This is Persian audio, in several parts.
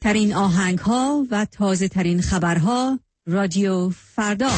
ترین آهنگ‌ها و تازه ترین خبرها رادیو فردا.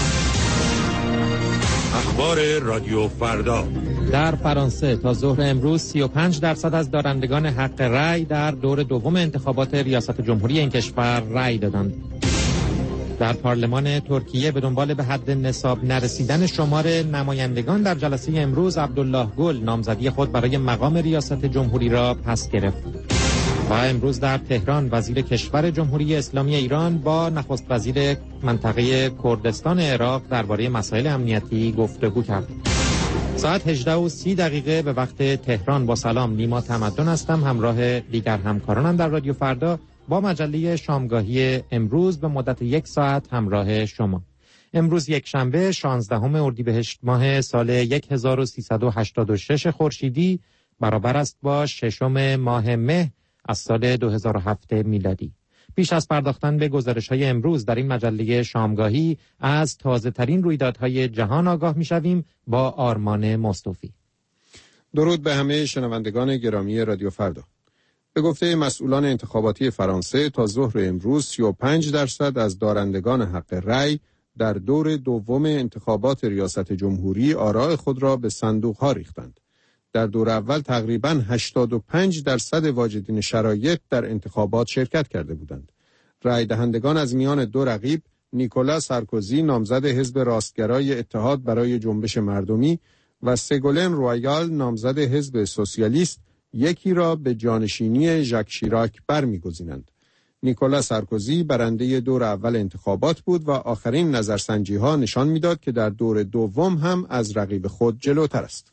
اخبار رادیو فردا. در فرانسه تا ظهر امروز 35% از دارندگان حق رأی در دور دوم انتخابات ریاست جمهوری این کشور رأی دادند. در پارلمان ترکیه به دنبال به حد نصاب نرسیدن شمار نمایندگان در جلسه امروز عبدالله گل نامزدی خود برای مقام ریاست جمهوری را پس گرفت. و امروز در تهران وزیر کشور جمهوری اسلامی ایران با نخست وزیر منطقه کردستان عراق درباره مسائل امنیتی گفتگو کرد. ساعت 18:30 به وقت تهران. با سلام، نیما تمدن هستم. همراه دیگر همکارانم در رادیو فردا با مجله شامگاهی امروز به مدت 1 ساعت همراه شما. امروز یک شنبه 16 اردیبهشت ماه سال 1386 خورشیدی برابر است با 6 ماه مه از سال 2007 میلادی. پیش از پرداختن به گزارش‌های امروز در این مجله شامگاهی از تازه‌ترین رویدادهای جهان آگاه می‌شویم با آرمان مصطفی. درود به همه شنوندگان گرامی رادیو فردا. به گفته مسئولان انتخاباتی فرانسه تا ظهر امروز 35% از دارندگان حق رأی در دور دوم انتخابات ریاست جمهوری آراء خود را به صندوق‌ها ریختند. در دور اول تقریباً 85% واجدین شرایط در انتخابات شرکت کرده بودند. رأی دهندگان از میان دو رقیب، نیکولا سارکوزی نامزد حزب راستگرای اتحاد برای جنبش مردمی و سگولن رویال نامزد حزب سوسیالیست، یکی را به جانشینی ژاک شیراک برمی‌گزینند. نیکولا سارکوزی برنده دور اول انتخابات بود و آخرین نظرسنجی‌ها نشان می‌داد که در دور دوم هم از رقیب خود جلوتر است.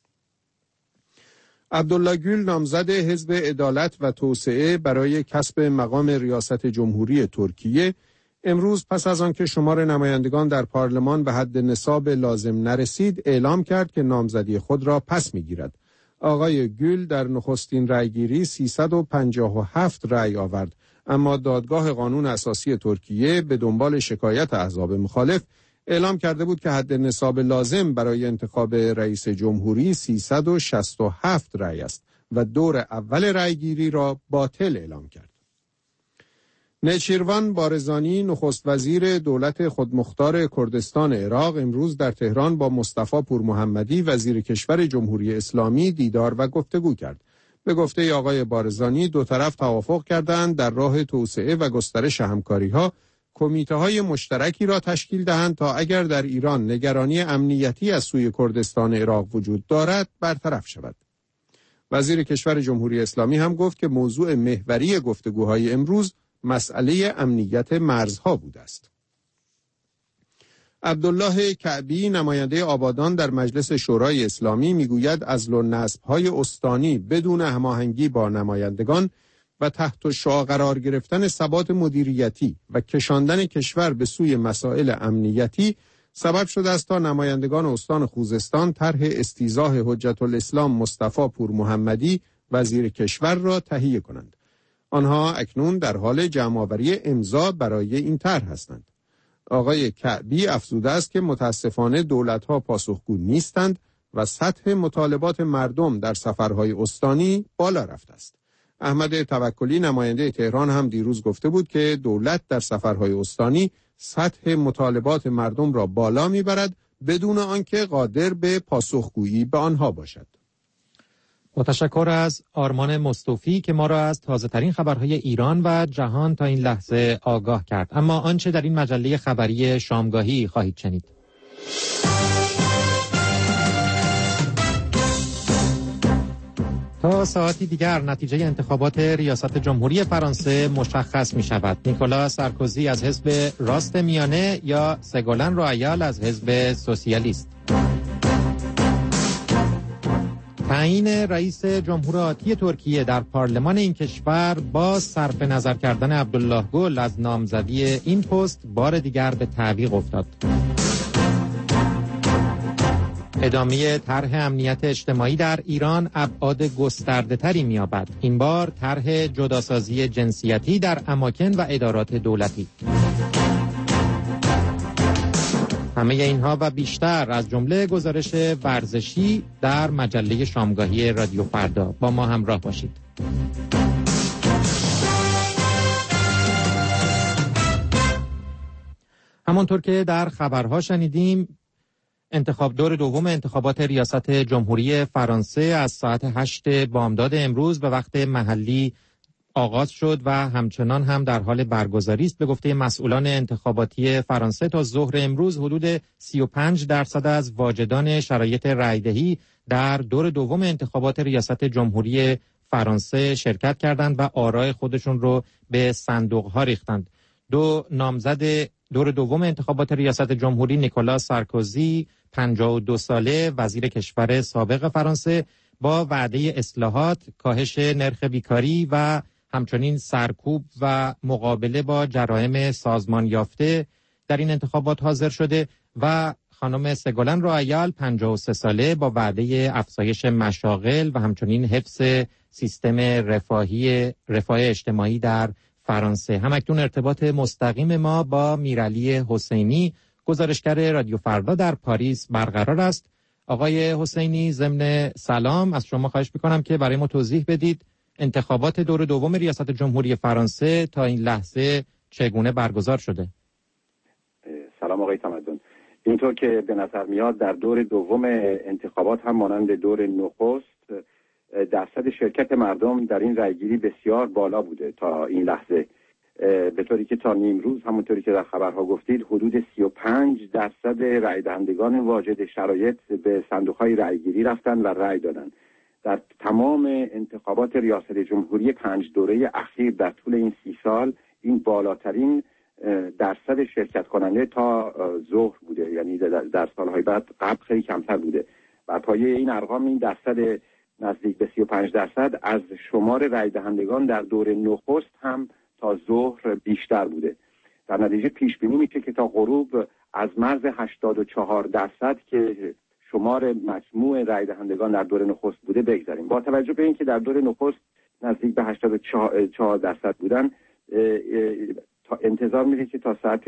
عبدالله گül نامزد حزب عدالت و توسعه برای کسب مقام ریاست جمهوری ترکیه امروز پس از آنکه شمار نمایندگان در پارلمان به حد نصاب لازم نرسید اعلام کرد که نامزدی خود را پس می‌گیرد. آقای گül در نخستین رأیگیری 357 رأی آورد، اما دادگاه قانون اساسی ترکیه به دنبال شکایت احزاب مخالف اعلام کرده بود که حد نصاب لازم برای انتخاب رئیس جمهوری 367 رأی است و دور اول رأیگیری را باطل اعلام کرد. نچیروان بارزانی نخست وزیر دولت خودمختار کردستان عراق امروز در تهران با مصطفی پورمحمدی وزیر کشور جمهوری اسلامی دیدار و گفتگو کرد. به گفته آقای بارزانی دو طرف توافق کردند در راه توسعه و گسترش همکاری‌ها کمیته‌های مشترکی را تشکیل دهند تا اگر در ایران نگرانی امنیتی از سوی کردستان عراق وجود دارد برطرف شود. وزیر کشور جمهوری اسلامی هم گفت که موضوع محوری گفتگوهای امروز مسئله امنیت مرزها بوده است. عبدالله کعبی نماینده آبادان در مجلس شورای اسلامی میگوید عزل و نصب‌های استانی بدون هماهنگی با نمایندگان و تحت شعاع قرار گرفتن ثبات مدیریتی و کشاندن کشور به سوی مسائل امنیتی سبب شده است تا نمایندگان استان خوزستان طرح استیضاح حجت الاسلام مصطفی پورمحمدی وزیر کشور را تهیه کنند. آنها اکنون در حال جمع‌آوری امضا برای این طرح هستند. آقای کعبی افزوده است که متاسفانه دولت‌ها پاسخگو نیستند و سطح مطالبات مردم در سفرهای استانی بالا رفته است. احمد توکلی نماینده تهران هم دیروز گفته بود که دولت در سفرهای استانی سطح مطالبات مردم را بالا میبرد بدون آنکه قادر به پاسخگویی به آنها باشد. با تشکر از آرمان مصطفی که ما را از تازه‌ترین خبرهای ایران و جهان تا این لحظه آگاه کرد. اما آنچه در این مجله خبری شامگاهی خواهید شنید. تا ساعتی دیگر نتیجه انتخابات ریاست جمهوری فرانسه مشخص می شود. نیکولا سارکوزی از حزب راست میانه یا سگولن رویال از حزب سوسیالیست. تعیین رئیس جمهور آتی ترکیه در پارلمان این کشور با صرف نظر کردن عبدالله گül از نامزدی این پست بار دیگر به تعویق افتاد. ادامه طرح امنیت اجتماعی در ایران ابعاد گسترده‌تری می‌یابد. این بار طرح جداسازی جنسیتی در اماکن و ادارات دولتی. همه اینها و بیشتر از جمله گزارش ورزشی در مجله شامگاهی رادیو فردا. با ما همراه باشید. همانطور که در خبرها شنیدیم، دور دوم انتخابات ریاست جمهوری فرانسه از ساعت 8 بامداد امروز به وقت محلی آغاز شد و همچنان هم در حال برگزاری است. به گفته مسئولان انتخاباتی فرانسه تا ظهر امروز حدود 35% از واجدان شرایط رأی‌دهی در دور دوم انتخابات ریاست جمهوری فرانسه شرکت کردند و آرای خودشون رو به صندوق‌ها ریختند. دو نامزد دور دوم انتخابات ریاست جمهوری، نیکولا سارکوزی 52 ساله وزیر کشور سابق فرانسه، با وعده اصلاحات، کاهش نرخ بیکاری و همچنین سرکوب و مقابله با جرایم سازمان یافته در این انتخابات حاضر شده و خانم سگولن رویال 53 ساله با وعده افزایش مشاغل و همچنین حفظ سیستم رفاه اجتماعی در فرانسه. همکنون ارتباط مستقیم ما با میرعلی حسینی، گزارشگر رادیو فردا در پاریس برقرار است. آقای حسینی، ضمن سلام از شما خواهش می‌کنم که برای ما توضیح بدید انتخابات دور دوم ریاست جمهوری فرانسه تا این لحظه چگونه برگزار شده؟ سلام آقای تمدن. اینطور که به نظر میاد در دور دوم انتخابات هم مانند دور نخست درصد شرکت مردم در این رأیگیری بسیار بالا بوده تا این لحظه، به طوری که تا نیم روز همونطوری که در خبرها گفتید حدود 35% رأی دهندگان واجد شرایط به صندوق‌های رأیگیری رفتن و رأی دادن. در تمام انتخابات ریاست جمهوری 5 دوره اخیر در طول این 30 سال این بالاترین درصد شرکت کننده تا ظهر بوده، یعنی در سالهای بعد قبل خیلی کمتر بوده. بر پایه این ارقام این درصد نزدیک به 35% از شمار رأی دهندگان در دور نخست هم تا ظهر بیشتر بوده. در نتیجه پیش بینی میشه که تا غروب از مرز 84% که شمار مجموع رأی دهندگان در دور نخست بوده بگذاریم. با توجه به اینکه در دور نخست نزدیک به 84% بودن، انتظار میره که تا ساعت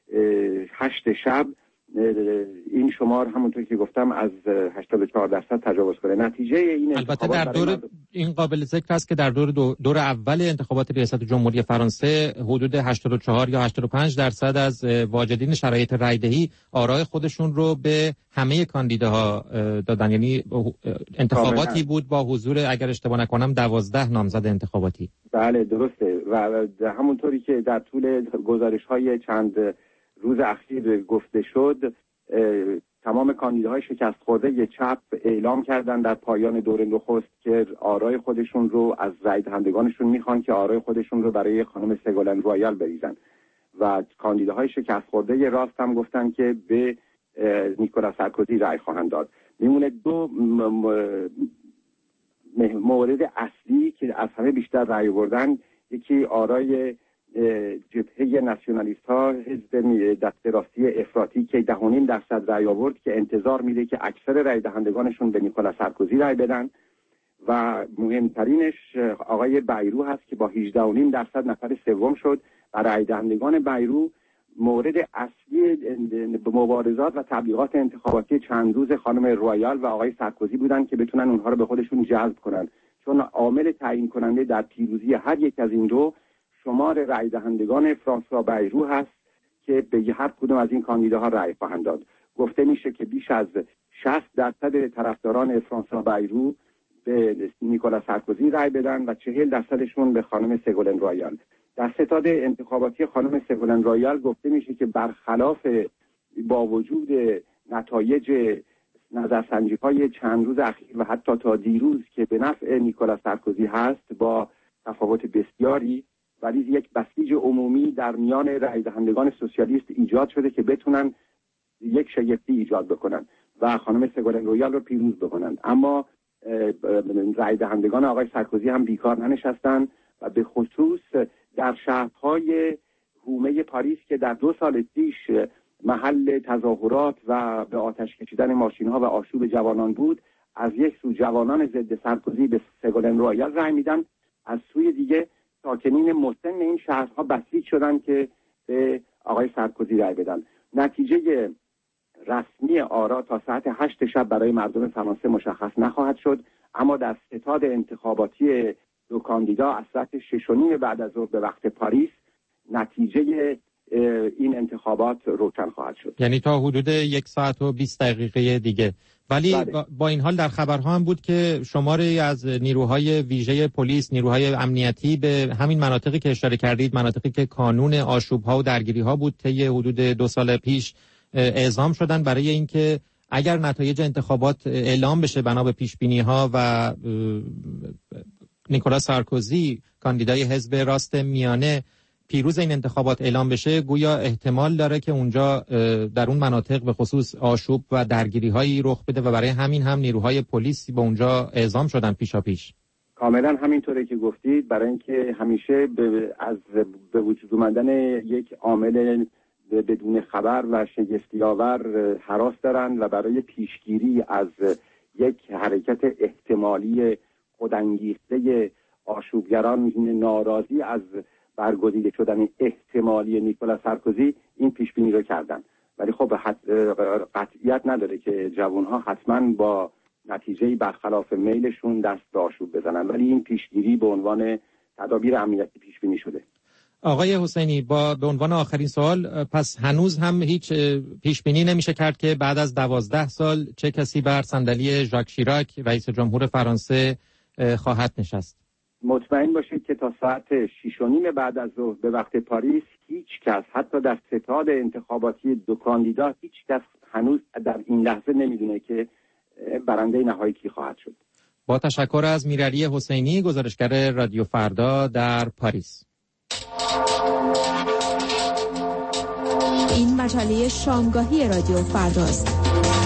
8 شب این شمار همونطور که گفتم از 84% تجاوز کنه. نتیجه این البته در دور این قابل ذکر است که در دور اول انتخابات ریاست جمهوری فرانسه حدود 84 یا 85% از واجدین شرایط رأی‌دهی آرای خودشون رو به همه کاندیداها دادن، یعنی انتخاباتی بود با حضور اگر اشتباه نکنم 12 نامزد انتخاباتی. بله درسته و همونطوری که در طول گزارش‌های چند روز اخیر گفته شد، تمام کاندیداهای شکست خورده چپ اعلام کردن در پایان دور نخست که آرای خودشون رو از رأی دهندگانشون میخوان که آرای خودشون رو برای خانم سگولن رویال بریزن و کاندیداهای شکست خورده راست هم گفتن که به نیکولا سارکوزی رأی خواهند داد. میمونه دو مورد اصلی که از همه بیشتر رأی آوردن، یکی آرای جبهه ناسیونالیست ها، حزب دست راستی افراطی که 10.5% رأی آورد که انتظار میده که اکثر رأی دهندگانشون به نیکولا سارکوزی رأی بدن، و مهمترینش آقای بایرو هست که با 18.5% نفر سوم شد و رأی دهندگان بایرو مورد اصلی مبارزات و تبلیغات انتخاباتی چند روز خانم رویال و آقای سارکوزی بودن که بتونن اونها رو به خودشون جذب کنن، چون عامل تعیین کننده در پیروزی هر یک از این دو شمار رأی دهندگان فرانسوا بایرو هست که به هر کدوم از این کاندیداها رأی خواهند داد. گفته میشه که بیش از 60% طرفداران فرانسوا بایرو به نیکولا سارکوزی رأی بدن و 40%شون به خانم سگولن رویال. در ستاد انتخاباتی خانم سگولن رویال گفته میشه که برخلاف با وجود نتایج نظرسنجی‌های چند روز اخیر و حتی تا دیروز که به نفع نیکولا سارکوزی هست، با تفاوت بسیاری، ولی یک بسیج عمومی در میان رأی دهندگان سوسیالیست ایجاد شده که بتونن یک شگفتی ایجاد بکنن و خانم سگولن رویال رو پیروز بکنن. اما رأی دهندگان آقای سارکوزی هم بیکار ننشستن و به خصوص در شهرهای حومه پاریس که در 2 سال پیش محل تظاهرات و به آتش کشیدن ماشین‌ها و آشوب جوانان بود، از یک سو جوانان ضد سارکوزی به سگولن رویال رأی میدن، از سوی دیگه ساکنین مسن این شهرها بسیج شدن که به آقای سارکوزی رأی بدن. نتیجه رسمی آرا تا ساعت 8 شب برای مردم فرانسه مشخص نخواهد شد، اما در ستاد انتخاباتی دو کاندیدا از ساعت 6:30 بعد از ظهر به وقت پاریس نتیجه این انتخابات روشن خواهد شد. یعنی تا حدود 1 ساعت و 20 دقیقه دیگه. ولی با این حال در خبرها هم بود که شماری از نیروهای ویژه پلیس، نیروهای امنیتی به همین مناطقی که اشاره کردید، مناطقی که کانون آشوب‌ها و درگیری‌ها بود طی حدود 2 سال پیش اعزام شدن برای اینکه اگر نتایج انتخابات اعلام بشه بنا به پیش‌بینی‌ها و نیکولاس سارکوزی کاندیدای حزب راست میانه پیروز این انتخابات اعلام بشه، گویا احتمال داره که اونجا در اون مناطق به خصوص آشوب و درگیری‌هایی رخ بده و برای همین هم نیروهای پلیس به اونجا اعزام شدن پیشاپیش. کاملا همینطوره که گفتید، برای اینکه همیشه از به وجود اومدن یک عامل بدون خبر و شگفتی‌آور هراس دارن و برای پیشگیری از یک حرکت احتمالی خودانگیخته آشوبگران ناراضی از برگزیده شدن احتمالی نیکولاس سارکوزی این پیش بینی رو کردن. ولی خب قطعیت نداره که جوانها حتما با نتیجه برخلاف میلشون دست به آشوب بزنن، ولی این پیشگیری به عنوان تدابیر امنیتی پیش بینی شده. آقای حسینی، به عنوان آخرین سوال، پس هنوز هم هیچ پیش بینی نمیشه کرد که بعد از 12 سال چه کسی بر صندلی ژاک شیراک رئیس جمهور فرانسه خواهد نشست؟ مطمئن باشید که تا ساعت 6:30 بعد از ظهر به وقت پاریس هیچ کس، حتی در ستاد انتخاباتی 2 کاندیدا، هیچ کس هنوز در این لحظه نمیدونه که برنده نهایی کی خواهد شد. با تشکر از میرعلی حسینی، گزارشگر رادیو فردا در پاریس. این مجله شامگاهی رادیو فرداست.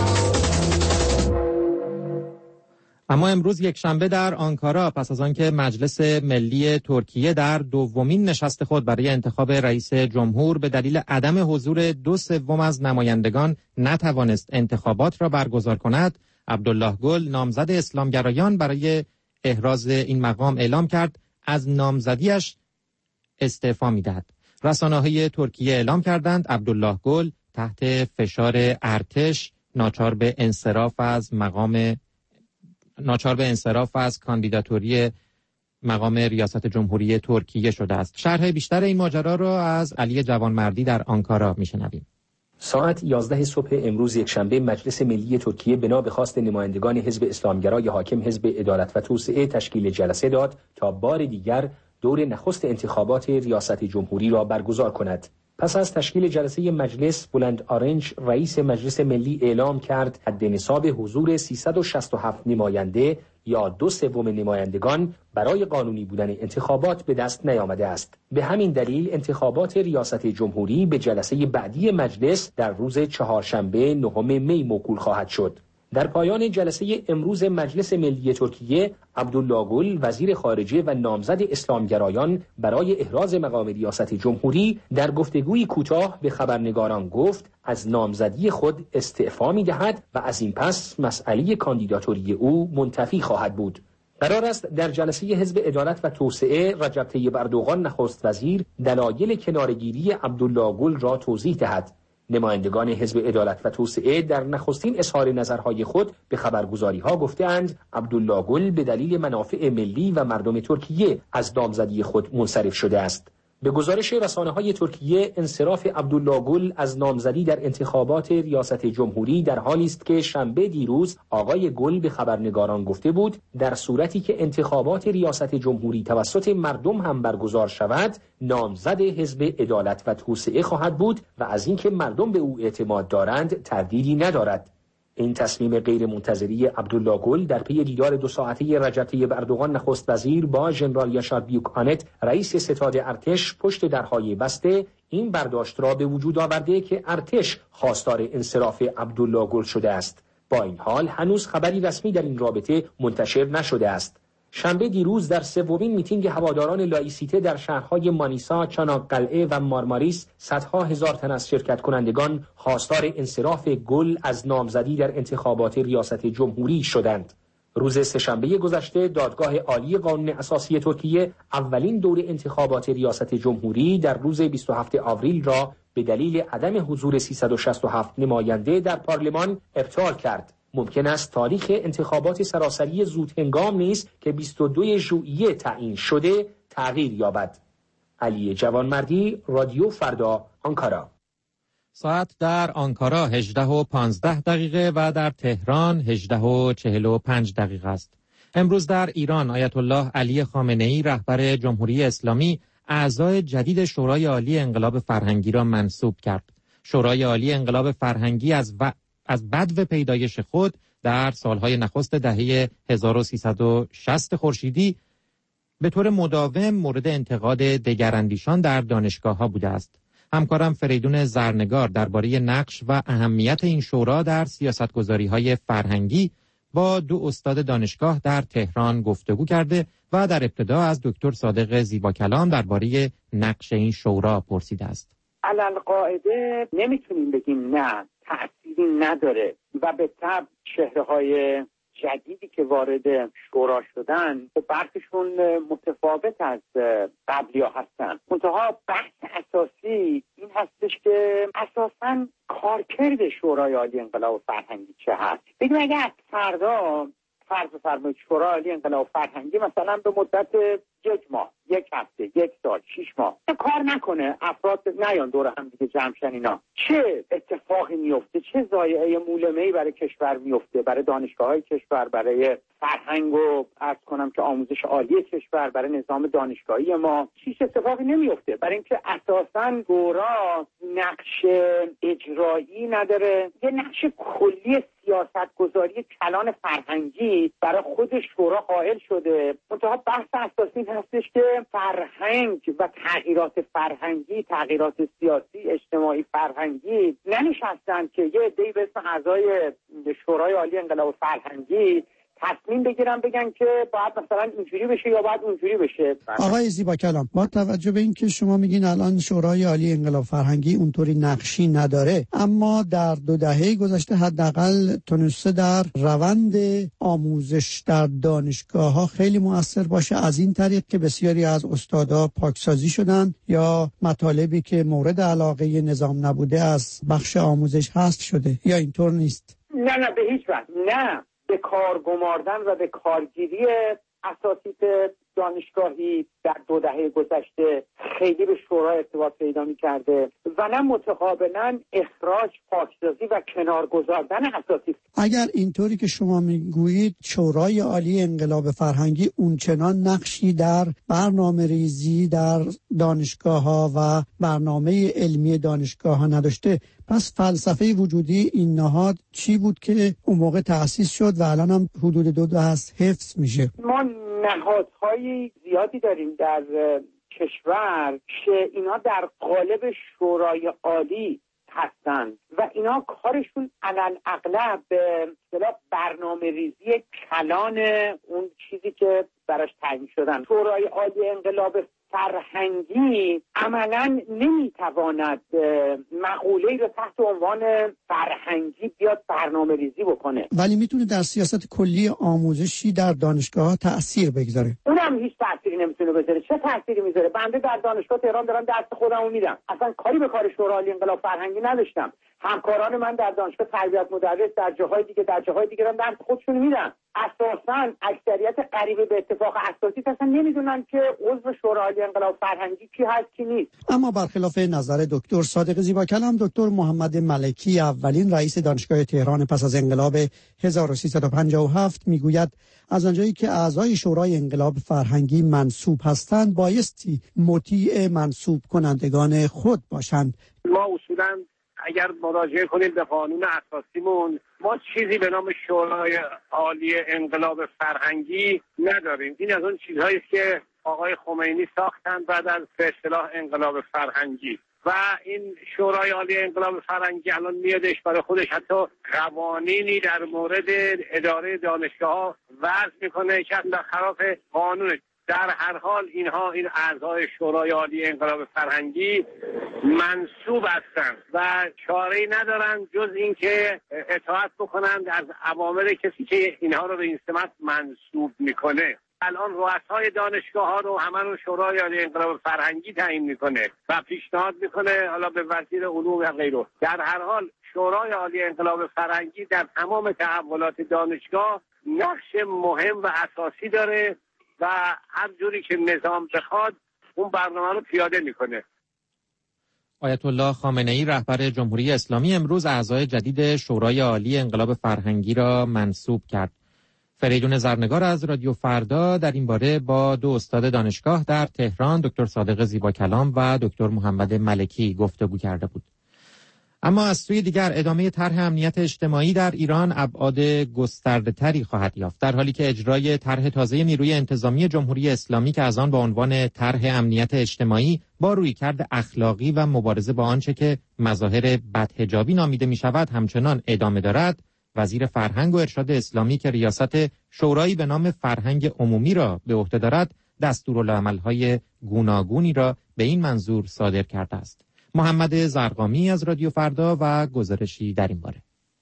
اما امروز یکشنبه در آنکارا پس از آنکه مجلس ملی ترکیه در دومین نشست خود برای انتخاب رئیس جمهور به دلیل عدم حضور 2/3 از نمایندگان نتوانست انتخابات را برگزار کند، عبدالله گل نامزد اسلامگرایان برای احراز این مقام اعلام کرد از نامزدیش استعفا می‌دهد. رسانه‌های ترکیه اعلام کردند عبدالله گل تحت فشار ارتش ناچار به انصراف از کاندیداتوری مقام ریاست جمهوری ترکیه شده است. شرح بیشتر این ماجرا را از علی جوانمردی در آنکارا میشنویم. ساعت 11 صبح امروز یکشنبه مجلس ملی ترکیه بنا به خواست نمایندگان حزب اسلامگرای حاکم حزب عدالت و توسعه تشکیل جلسه داد تا بار دیگر دور نخست انتخابات ریاست جمهوری را برگزار کند. پس از تشکیل جلسه مجلس، بلند آرنج رئیس مجلس ملی اعلام کرد حد نصاب حضور 367 نماینده یا 2/3 نمایندگان برای قانونی بودن انتخابات به دست نیامده است. به همین دلیل انتخابات ریاست جمهوری به جلسه بعدی مجلس در روز چهارشنبه 9 می موکول خواهد شد. در پایان جلسه امروز مجلس ملی ترکیه، عبدالله گل وزیر خارجه و نامزد اسلامگرایان برای احراز مقام ریاست جمهوری در گفتگوی کوتاه به خبرنگاران گفت از نامزدی خود استعفا می‌دهد و از این پس مسئله کاندیداتوری او منتفی خواهد بود. قرار است در جلسه حزب عدالت و توسعه رجب طیب اردوغان نخست وزیر دلایل کناره‌گیری عبدالله گل را توضیح دهد. نمایندگان حزب عدالت و توسعه در نخستین اظهار نظرهای خود به خبرگزاری‌ها گفتند عبدالله گل به دلیل منافع ملی و مردم ترکیه از نامزدی خود منصرف شده است. به گزارش رسانه‌های ترکیه، انصراف عبدالله گل از نامزدی در انتخابات ریاست جمهوری در حالی است که شنبه دیروز آقای گل به خبرنگاران گفته بود در صورتی که انتخابات ریاست جمهوری توسط مردم هم برگزار شود، نامزد حزب عدالت و توسعه خواهد بود و از اینکه مردم به او اعتماد دارند تردیدی ندارد. این تصمیم غیر منتظری عبدالله گل در پی دیدار 2 ساعته رجب طیب اردوغان نخست وزیر با ژنرال یاشار بیوک‌آنت رئیس ستاد ارتش پشت درهای بسته این برداشت را به وجود آورده که ارتش خواستار انصراف عبدالله گل شده است. با این حال هنوز خبری رسمی در این رابطه منتشر نشده است. شنبه دیروز در 3مین میتینگ هواداران لایسیته در شهرهای مانیسا، چاناققلعه و مارماریس صدها هزار تن از شرکت کنندگان خواستار انصراف گل از نامزدی در انتخابات ریاست جمهوری شدند. روز سه‌شنبه گذشته دادگاه عالی قانون اساسی ترکیه اولین دور انتخابات ریاست جمهوری در روز 27 آوریل را به دلیل عدم حضور 367 نماینده در پارلمان ابطال کرد. ممکن است تاریخ انتخابات سراسری زود هنگام نیز که 22 ژوئیه تعیین شده تغییر یابد. علی جوانمردی، رادیو فردا، آنکارا. ساعت در آنکارا 18:15 و در تهران 18:45 است. امروز در ایران آیت الله علی خامنه‌ای رهبر جمهوری اسلامی اعضای جدید شورای عالی انقلاب فرهنگی را منصوب کرد. شورای عالی انقلاب فرهنگی از بدو پیدایش خود در سالهای نخست دهه 1360 خورشیدی به طور مداوم مورد انتقاد دگراندیشان در دانشگاه‌ها بوده است. همکارم فریدون زرنگار درباره نقش و اهمیت این شورا در سیاستگذاری‌های فرهنگی با دو استاد دانشگاه در تهران گفتگو کرده و در ابتدا از دکتر صادق زیباکلام درباره نقش این شورا پرسیده است. علالقاعده نمیتونیم بگیم نه، تأثیری نداره و به طبع چهره‌های جدیدی که وارد شورا شدن برخیشون متفاوت از قبلی‌ها هستن. منتها بحث اساسی این هستش که اساساً کارکرد شورای عالی انقلاب فرهنگی چه هست. بگیم اگر فردا فرض بفرمایید شورای عالی انقلاب فرهنگی مثلا به مدت 1 ماه، 1 هفته، 1 سال، 6 ماه کار نکنه، افراد نیان دور هم دیگه جمع شن، اینا چه اتفاقی میفته؟ چه ضایعه مولمه‌ای برای کشور میفته، برای دانشگاه‌های کشور، برای فرهنگ و عرض کنم که آموزش عالی کشور، برای نظام دانشگاهی ما هیچ اتفاقی نمیفته، برای اینکه اساساً شورا نقش اجرایی نداره، یه نقش کلی سیاستگذاری کلان فرهنگی برای خود شورا قائل شده. منتها بحث اساسی هستش که فرهنگ و تغییرات فرهنگی، تغییرات سیاسی، اجتماعی فرهنگی ننشستند که یه عده‌ای به اسم اعضای شورای عالی انقلاب فرهنگی تصمیم بگیرن بگن که باید مثلا اینجوری بشه یا باید اونجوری بشه. آقای زیباکلام، با توجه به این که شما میگین الان شورای عالی انقلاب فرهنگی اونطوری نقشی نداره، اما در 2 دهه گذشته حداقل تونسته در روند آموزش در دانشگاه‌ها خیلی مؤثر باشه، از این طریق که بسیاری از استادا پاکسازی شدن یا مطالبی که مورد علاقه نظام نبوده از بخش آموزش حذف شده، یا اینطور نیست؟ نه به هیچ وجه نه. به کار گماردن و به کارگیری اساتید دانشگاهی در 2 دهه گذشته خیلی به شورا ارتباط پیدا می‌کرده و نه متقابلا اخراج، پاکسازی و کنار گذاردن اساتید. اگر اینطوری که شما میگویید شورای عالی انقلاب فرهنگی اونچنان نقشی در برنامه‌ریزی در دانشگاه‌ها و برنامه علمی دانشگاه‌ها نداشته، پس فلسفه وجودی این نهاد چی بود که اون موقع تأسیس شد و الان هم حدود 2 دهه حفظ میشه؟ ما نهادهای زیادی داریم در کشور که اینا در قالب شورای عالی هستند و اینا کارشون علل اغلب به اصطلاح برنامه ریزی کلان اون چیزی که براش تعیین شدن. شورای عالی انقلاب فرهنگی عملاً نمیتواند مقوله‌ای رو تحت عنوان فرهنگی بیاد برنامه ریزی بکنه، ولی میتونه در سیاست کلی آموزشی در دانشگاه تأثیر بگذاره. اونم هیچ تأثیری نمیتونه بذاره. چه تأثیری میذاره؟ بنده در دانشگاه تهران دارم دست خودمو میدم، اصلا کاری به کار شورای عالی انقلاب فرهنگی نداشتم. همکاران من در دانشگاه تربیت مدرس در جاهای دیگه هم درس خودشون میدن. اساساً اکثریت قریب به اتفاق اساسی اصلا نمیدونن که عضو شورای عالی انقلاب فرهنگی کی هست کی نیست. اما برخلاف نظر دکتر صادق زیباکلام، دکتر محمد ملکی، اولین رئیس دانشگاه تهران پس از انقلاب 1357 میگوید از آنجایی که اعضای شورای انقلاب فرهنگی منصوب هستند بایستی مطیع منصوب کنندگان خود باشند. ما اصولاً اگر مراجعه کنیم به قانون اساسیمون، ما چیزی به نام شورای عالی انقلاب فرهنگی نداریم. این از اون چیزهایی است که آقای خمینی ساختند بعد از به اصطلاح انقلاب فرهنگی و این شورای عالی انقلاب فرهنگی الان میادش برای خودش حتی قوانینی در مورد اداره دانشگاه‌ها وضع میکنه که در خلاف قانونه. در هر حال این اعضای شورای عالی انقلاب فرهنگی منصوب هستند و چاره‌ای ندارند جز اینکه اطاعت بکنند از اوامر کسی که اینها رو به این سمت منصوب میکنه. الان رؤسای دانشگاه‌ها رو همون شورای عالی انقلاب فرهنگی تعیین میکنه و پیشنهاد میکنه حالا به وزیر علوم و غیره. در هر حال شورای عالی انقلاب فرهنگی در تمام تحولات دانشگاه نقش مهم و اساسی داره و هر جوری که نظام بخواد اون برنامه رو پیاده میکنه. آیت الله خامنه‌ای رهبر جمهوری اسلامی امروز اعضای جدید شورای عالی انقلاب فرهنگی را منصوب کرد. فریدون زرنگار از رادیو فردا در این باره با دو استاد دانشگاه در تهران، دکتر صادق زیباکلام و دکتر محمد ملکی گفتگو کرده بود. اما از سوی دیگر ادامه طرح امنیت اجتماعی در ایران ابعاد گسترده‌تری خواهد یافت، در حالی که اجرای طرح تازه نیروی انتظامی جمهوری اسلامی که از آن با عنوان طرح امنیت اجتماعی با رویکرد اخلاقی و مبارزه با آنچه که مظاهر بدحجابی نامیده می شود همچنان ادامه دارد، وزیر فرهنگ و ارشاد اسلامی که ریاست شورایی به نام فرهنگ عمومی را به عهده دارد دستورالعمل‌های گوناگونی را به این منظور صادر کرده است. محمد زرقامی از رادیو فردا و گزارشی در این باره.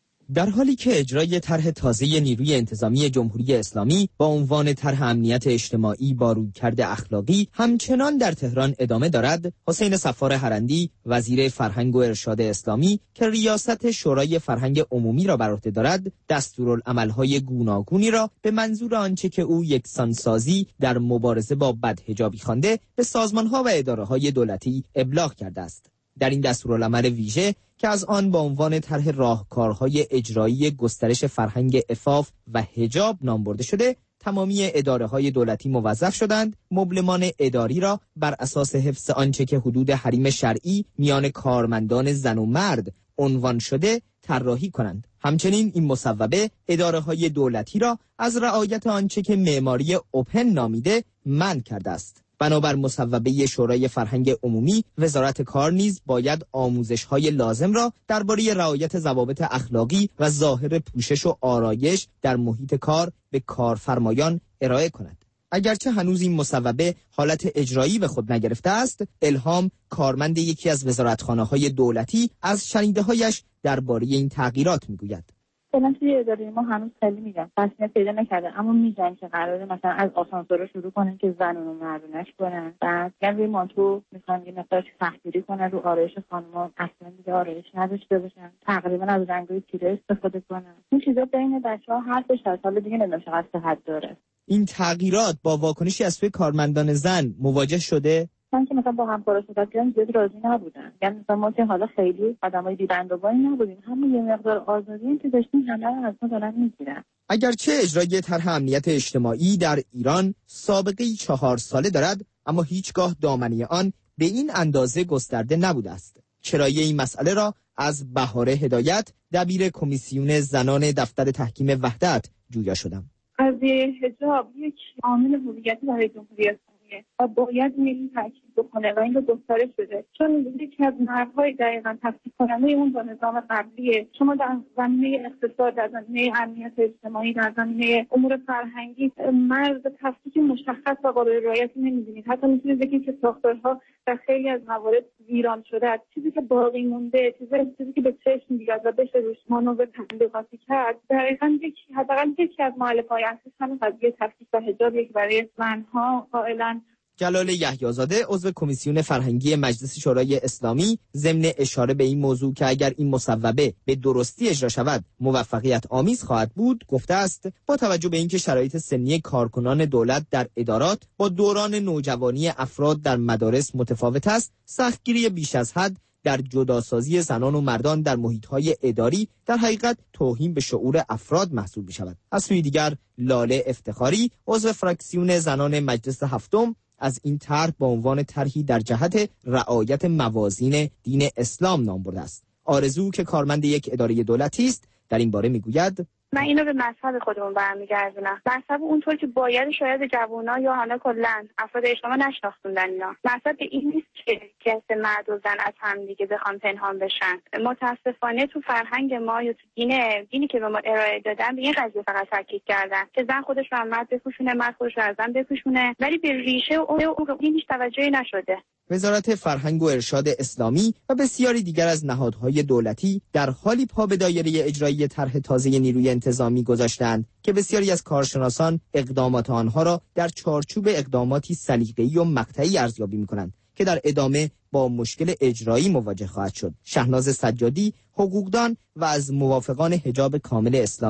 در حالی که اجرای طرح تازه نیروی انتظامی جمهوری اسلامی با عنوان طرح امنیت اجتماعی با رویکرد اخلاقی همچنان در تهران ادامه دارد، حسین صفار هرندی وزیر فرهنگ و ارشاد اسلامی که ریاست شورای فرهنگ عمومی را بر عهده دارد دستورالعمل‌های گوناگونی را به منظور آنچه که او یکسانسازی در مبارزه با بدحجابی خوانده به سازمان‌ها و اداره‌های دولتی ابلاغ کرده است. در این دستورالعمل ویژه که از آن با عنوان طرح راهکارهای اجرایی گسترش فرهنگ عفاف و حجاب نام برده شده، تمامی اداره‌های دولتی موظف شدند مبلمان اداری را بر اساس حفظ آنچه که حدود حریم شرعی میان کارمندان زن و مرد عنوان شده طراحی کنند. همچنین این مصوبه اداره‌های دولتی را از رعایت آنچه که معماری اوپن نامیده منع کرده است. بنابر مصوبه شورای فرهنگ عمومی، وزارت کار نیز باید آموزش‌های لازم را درباره رعایت ضوابط اخلاقی و ظاهر پوشش و آرایش در محیط کار به کارفرمایان ارائه کند. اگرچه هنوز این مصوبه حالت اجرایی به خود نگرفته است، الهام کارمند یکی از وزارتخانه‌های دولتی از شنیده‌هایش درباره این تغییرات می‌گوید. فعلا توی اداره ما هنوز خیلی میگم تصمیم پیدا نکرده، اما میگن که قراره مثلا از آسانسورها شروع کنن که زنون و مردونش کنن، بعد روی مانتو میخوان یه مقدار تحقیری کنن رو آرایش خانم‌ها، اصلا دیگه آرایش نداشته باشن، تقریبا از رنگ‌های تیره استفاده کنن. این چیزا بین بچه‌ها حرفش از حال دیگه نمیدونم چقدر صحت داره. این تغییرات با واکنشی از سوی کارمندان زن مواجه شده؟ من که مثلا با همکارا صحبت کردم زیاد راضی نبودن. یعنی مثلا ما که حالا خیلی آدمای دیدن‌روایی نبودیم، همون یه مقدار آزادی که داشتیم همه رو از ما دارن میگیرن. اگرچه اجرای طرح امنیت اجتماعی در ایران سابقه 4 ساله دارد، اما هیچگاه دامنه آن به این اندازه گسترده نبوده است. چرایی این مسئله را از بهاره هدایت، دبیر کمیسیون زنان دفتر تحکیم وحدت جویا شدم. قضیه حجاب یک عامل هویتی برای جمهوری اسلامی و باید میلی تاکید بکنه و این رو گسترش بده، چون یکی از مرزهای دقیقاً تفکیک کننده اون با نظام قبلیه. شما در زمینه اقتصاد، در زمینه امنیت اجتماعی، در زمینه امور فرهنگی مرز تفکیک مشخص و قابل رعایتی نمی‌بینید. حتی می‌تونید بگید که ساختارها در خیلی از موارد ویران شده است. چیزی که باقی مونده، چیزی که به چشم بیاد و بشه روش مانور تبلیغاتی کرد، دقیقاً حداقل یکی از مؤلفه‌های اصلی همین قضیه تفکیک و حجاب یک برای زن‌ها قائلاً. جلال یحیی‌زاده عضو کمیسیون فرهنگی مجلس شورای اسلامی ضمن اشاره به این موضوع که اگر این مصوبه به درستی اجرا شود موفقیت آمیز خواهد بود گفته است با توجه به اینکه شرایط سنی کارکنان دولت در ادارات با دوران نوجوانی افراد در مدارس متفاوت است، سختگیری بیش از حد در جداسازی زنان و مردان در محیط‌های اداری در حقیقت توهین به شعور افراد محسوب می‌شود. از سوی دیگر لاله افتخاری عضو فراکسیون زنان مجلس هفتم از این طرح با عنوان طرحی در جهت رعایت موازین دین اسلام نام برده است. آرزو که کارمند یک اداره دولتی است در این باره میگوید: من اینو به مذهب خودمون برمیگردونم. مذهب اونطور که باید شاید جوونا یا حالا کلا افراد اجتماع نشناختوندن اینا. مذهب این نیست که جنس مرد و زن از هم دیگه بخوام پنهان بشن. متاسفانه تو فرهنگ ما یا تو دینی که به ما ارائه دادن به این قضیه فقط تاکید کردن که زن خودش رو از مرد بپوشونه، مرد خودش رو از زن بپوشونه، ولی به ریشه اون هیچ توجهی نشده. وزارت فرهنگ و ارشاد اسلامی و بسیاری دیگر از نهادهای دولتی در حالی پا به دایره اجرایی طرح تازه نیروی انتظامی گذاشتند که بسیاری از کارشناسان اقدامات آنها را در چارچوب اقداماتی سلیقه‌ای و مقطعی ارزیابی می‌کنند که در ادامه با مشکل اجرایی مواجه خواهد شد. شهناز سجادی، حقوقدان و از موافقان حجاب کامل اسلامی: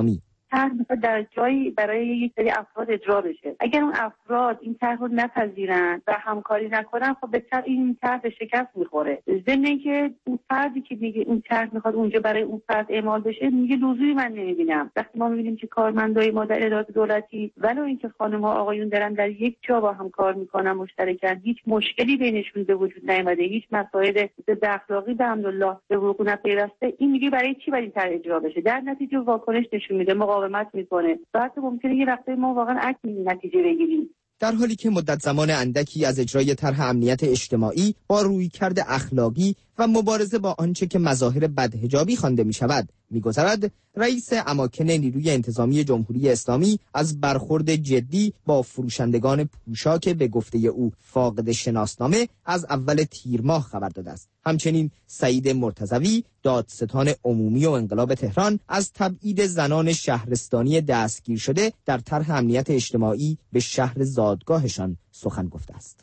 طرح میخواد در جایی برای یک سری افراد اجرا بشه. اگر اون افراد این طرح رو نپذیرن و همکاری نکنن، خب به طبع این طرح به شکست میخوره. ضمن اینکه اون فردی که میگه این طرح میخواد اونجا برای اون فرد اعمال بشه، میگه لزومی من نمیبینم. وقتی ما میبینیم که کارمندای ما در ادارات دولتی ولو اینکه خانم‌ها آقایون دارن در یک جا با هم کار میکنن مشترکاً، هیچ مشکلی بینشون به وجود نیامده، هیچ مسائل ضد اخلاقی به الحمدلله به وقوع نپیوسته، این میگه برای چی باید این طرح اجرا بشه؟ در نتیجه واکنش نشون میده، مقاومت میکنه. حتی ممکنه یه وقتی ما واقعا عکس نتیجه بگیریم. در حالی که مدت زمان اندکی از اجرای طرح امنیت اجتماعی با رویکرد اخلاقی و مبارزه با آنچه که مظاهر بدحجابی خوانده می‌شود می‌گذرد، رئیس اماکن نیروی انتظامی جمهوری اسلامی از برخورد جدی با فروشندگان پوشاک به گفته او فاقد شناسنامه از اول تیر ماه خبر داده است. همچنین سعید مرتضوی، دادستان عمومی و انقلاب تهران، از تبعید زنان شهرستانی دستگیر شده در طرح امنیت اجتماعی به شهر زادگاهشان سخن گفته است.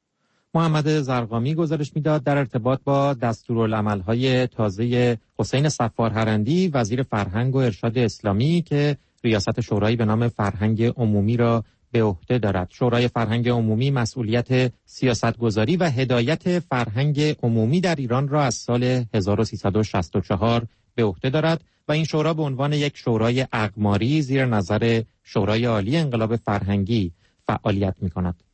محمد زرقامی گزارش میداد در ارتباط با دستورالعمل‌های تازه حسین صفار هرندی، وزیر فرهنگ و ارشاد اسلامی که ریاست شورایی به نام فرهنگ عمومی را به عهده دارد. شورای فرهنگ عمومی مسئولیت سیاستگذاری و هدایت فرهنگ عمومی در ایران را از سال 1364 به عهده دارد و این شورا به عنوان یک شورای اقماری زیر نظر شورای عالی انقلاب فرهنگی فعالیت می‌کند.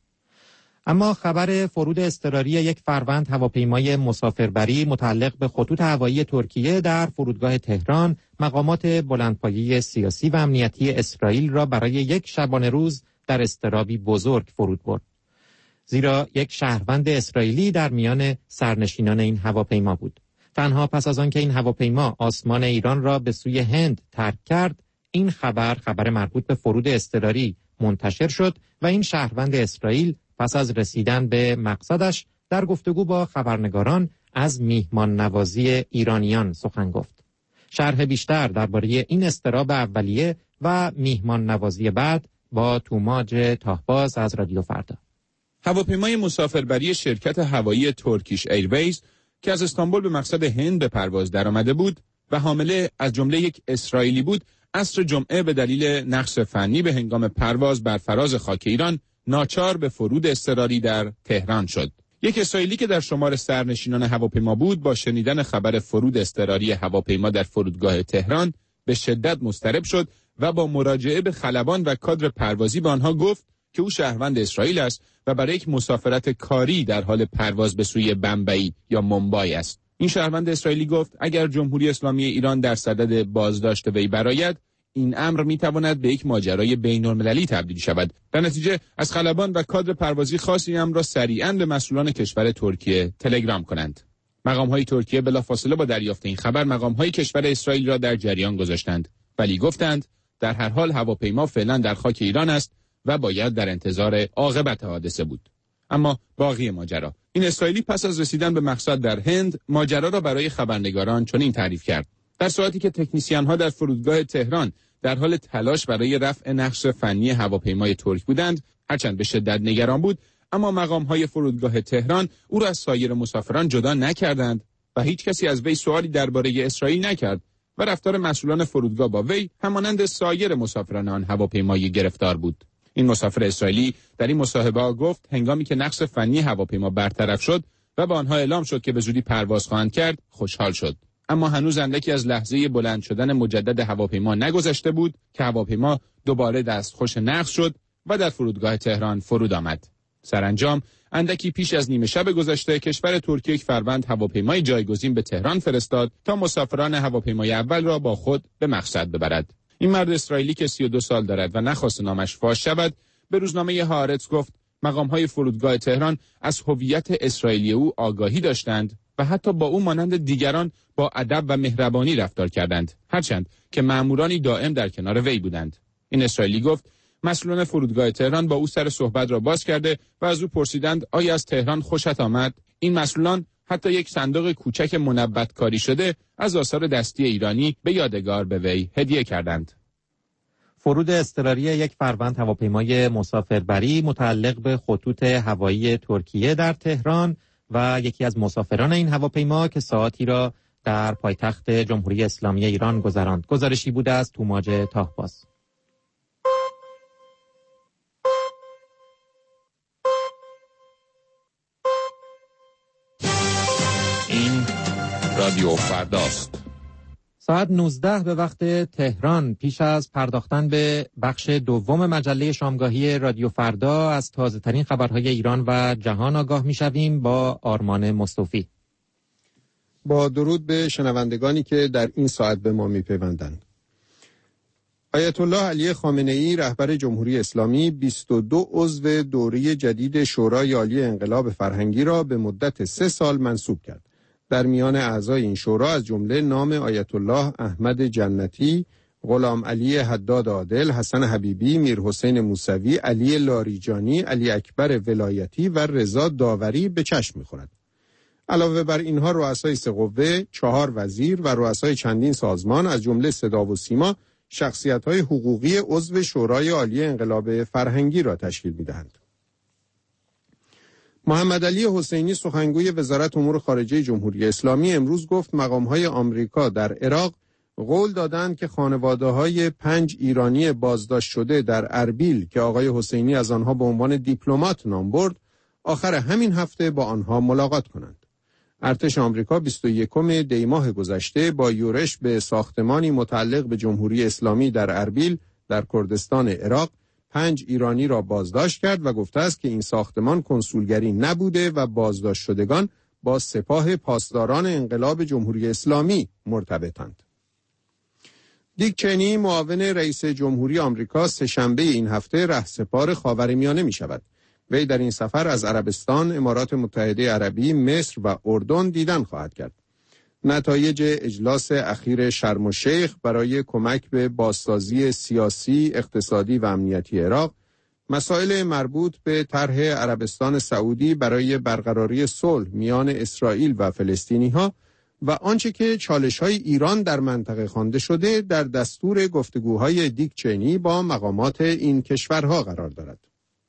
اما خبر فرود اضطراری یک فروند هواپیمای مسافربری متعلق به خطوط هوایی ترکیه در فرودگاه تهران مقامات بلندپایه سیاسی و امنیتی اسرائیل را برای یک شبانه روز در اضطرابی بزرگ فرود برد. زیرا یک شهروند اسرائیلی در میان سرنشینان این هواپیما بود. تنها پس از آن که این هواپیما آسمان ایران را به سوی هند ترک کرد، این خبر مربوط به فرود اضطراری منتشر شد و این شهروند اسرائیل پس از رسیدن به مقصدش در گفتگو با خبرنگاران از میهمان نوازی ایرانیان سخن گفت. شرح بیشتر درباره این اضطراب اولیه و میهمان نوازی بعد با توماج تاهباز از رادیو فردا. هواپیمای مسافربری شرکت هوایی ترکیش ایرویز که از استانبول به مقصد هند به پرواز درآمده بود و حامله از جمله یک اسرائیلی بود، عصر جمعه به دلیل نقص فنی به هنگام پرواز بر فراز خاک ایران ناچار به فرود اضطراری در تهران شد. یک اسرائیلی که در شمار سرنشینان هواپیما بود با شنیدن خبر فرود اضطراری هواپیما در فرودگاه تهران به شدت مضطرب شد و با مراجعه به خلبان و کادر پروازی به آنها گفت که او شهروند اسرائیل است و برای یک مسافرت کاری در حال پرواز به سوی بمبئی یا مومبای است. این شهروند اسرائیلی گفت اگر جمهوری اسلامی ایران در صدد بازداشت وی برآید، این امر میتواند به یک ماجرای بین‌المللی تبدیل شود. در نتیجه از خلبان و کادر پروازی خواست این امر را سریعاً به مسئولان کشور ترکیه تلگرام کنند. مقام‌های ترکیه بلافاصله با دریافت این خبر مقام‌های کشور اسرائیل را در جریان گذاشتند، ولی گفتند در هر حال هواپیما فعلا در خاک ایران است و باید در انتظار عاقبت حادثه بود. اما باقی ماجرا، این اسرائیلی پس از رسیدن به مقصد در هند ماجرا را برای خبرنگاران چنین تعریف کرد: در صورتی که تکنیسیان‌ها در فرودگاه تهران در حال تلاش برای رفع نقص فنی هواپیمای ترک بودند، هرچند به شدت نگران بود، اما مقام‌های فرودگاه تهران او را از سایر مسافران جدا نکردند و هیچ کسی از وی سوالی درباره اسرائیل نکرد و رفتار مسئولان فرودگاه با وی همانند سایر مسافران آن هواپیمای گرفتار بود. این مسافر اسرائیلی در این مصاحبه گفت هنگامی که نقص فنی هواپیما برطرف شد و به آنها اعلام شد که به زودی پرواز خواهند کرد، خوشحال شد. اما هنوز اندکی از لحظه بلند شدن مجدد هواپیما نگذشته بود که هواپیما دوباره دستخوش نقص شد و در فرودگاه تهران فرود آمد. سرانجام اندکی پیش از نیمه شب گذشته کشور ترکیه یک فروند هواپیمای جایگزین به تهران فرستاد تا مسافران هواپیمای اول را با خود به مقصد ببرد. این مرد اسرائیلی که 32 سال دارد و نخواست نامش فاش شود، به روزنامه هارتز گفت مقام‌های فرودگاه تهران از هویت اسرائیلی او آگاهی داشتند و حتی با او مانند دیگران با ادب و مهربانی رفتار کردند، هرچند که مامورانی دائم در کنار وی بودند. این اسرائیلی گفت مسئولان فرودگاه تهران با او سر صحبت را باز کرده و از او پرسیدند آیا از تهران خوشت آمد؟ این مسئولان حتی یک صندوق کوچک منبت کاری شده از آثار دستی ایرانی به یادگار به وی هدیه کردند. فرود اضطراری یک فروند هواپیمای مسافربری متعلق به خطوط هوایی ترکیه در تهران و یکی از مسافران این هواپیما که ساعاتی را در پایتخت جمهوری اسلامی ایران گذراند. گزارشی بوده از توماج تاهباز. این رادیو فرداست. ساعت 19 به وقت تهران. پیش از پرداختن به بخش دوم مجله شامگاهی رادیو فردا از تازه ترین خبرهای ایران و جهان آگاه می شویم با آرمان مصطفی. با درود به شنوندگانی که در این ساعت به ما می پیوندند. آیت الله علی خامنه‌ای رهبر جمهوری اسلامی 22 عضو دوره جدید شورای عالی انقلاب فرهنگی را به مدت 3 سال منصوب کرد. در میان اعضای این شورا از جمله نام آیت الله احمد جنتی، غلام علی حداد عادل، حسن حبیبی، میر حسین موسوی، علی لاریجانی، علی اکبر ولایتی و رضا داوری به چشم می‌خورد. علاوه بر اینها رؤسای 3 قوه، 4 وزیر و رؤسای چندین سازمان از جمله صدا و سیما شخصیت‌های حقوقی عضو شورای عالی انقلاب فرهنگی را تشکیل می‌دهند. محمد علی حسینی سخنگوی وزارت امور خارجه جمهوری اسلامی امروز گفت مقام‌های آمریکا در عراق قول دادند که خانواده‌های 5 ایرانی بازداشت شده در اربیل که آقای حسینی از آنها به عنوان دیپلمات نام برد، آخر همین هفته با آنها ملاقات کنند. ارتش آمریکا 21 دی ماه گذشته با یورش به ساختمانی متعلق به جمهوری اسلامی در اربیل در کردستان عراق 5 ایرانی را بازداشت کرد و گفته است که این ساختمان کنسولگری نبوده و بازداشت شدگان با سپاه پاسداران انقلاب جمهوری اسلامی مرتبطند. دیک چینی معاون رئیس جمهوری آمریکا سه‌شنبه این هفته رهسپار خاورمیانه می شود. وی در این سفر از عربستان، امارات متحده عربی، مصر و اردن دیدن خواهد کرد. نتایج اجلاس اخیر شرم الشیخ برای کمک به بازسازی سیاسی، اقتصادی و امنیتی عراق، مسائل مربوط به طرح عربستان سعودی برای برقراری صلح میان اسرائیل و فلسطینی‌ها و آنچه که چالش‌های ایران در منطقه خوانده شده در دستور گفتگوهای دیک چینی با مقامات این کشورها قرار دارد.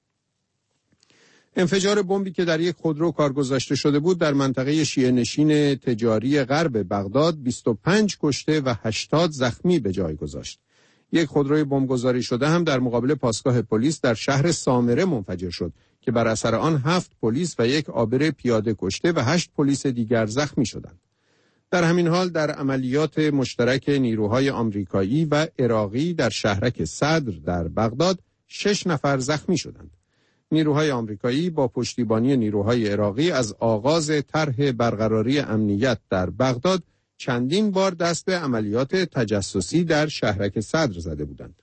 انفجار بمبی که در یک خودرو کار گذاشته شده بود در منطقه شیعه نشین تجاری غرب بغداد 25 کشته و 80 زخمی به جای گذاشت. یک خودروی بمبگذاری شده هم در مقابل پاسگاه پلیس در شهر سامره منفجر شد که بر اثر آن 7 پلیس و یک عابر پیاده کشته و 8 پلیس دیگر زخمی شدند. در همین حال در عملیات مشترک نیروهای آمریکایی و عراقی در شهرک صدر در بغداد 6 نفر زخمی شدند. نیروهای آمریکایی با پشتیبانی نیروهای عراقی از آغاز طرح برقراری امنیت در بغداد چندین بار دست به عملیات تجسسی در شهرک صدر زده بودند.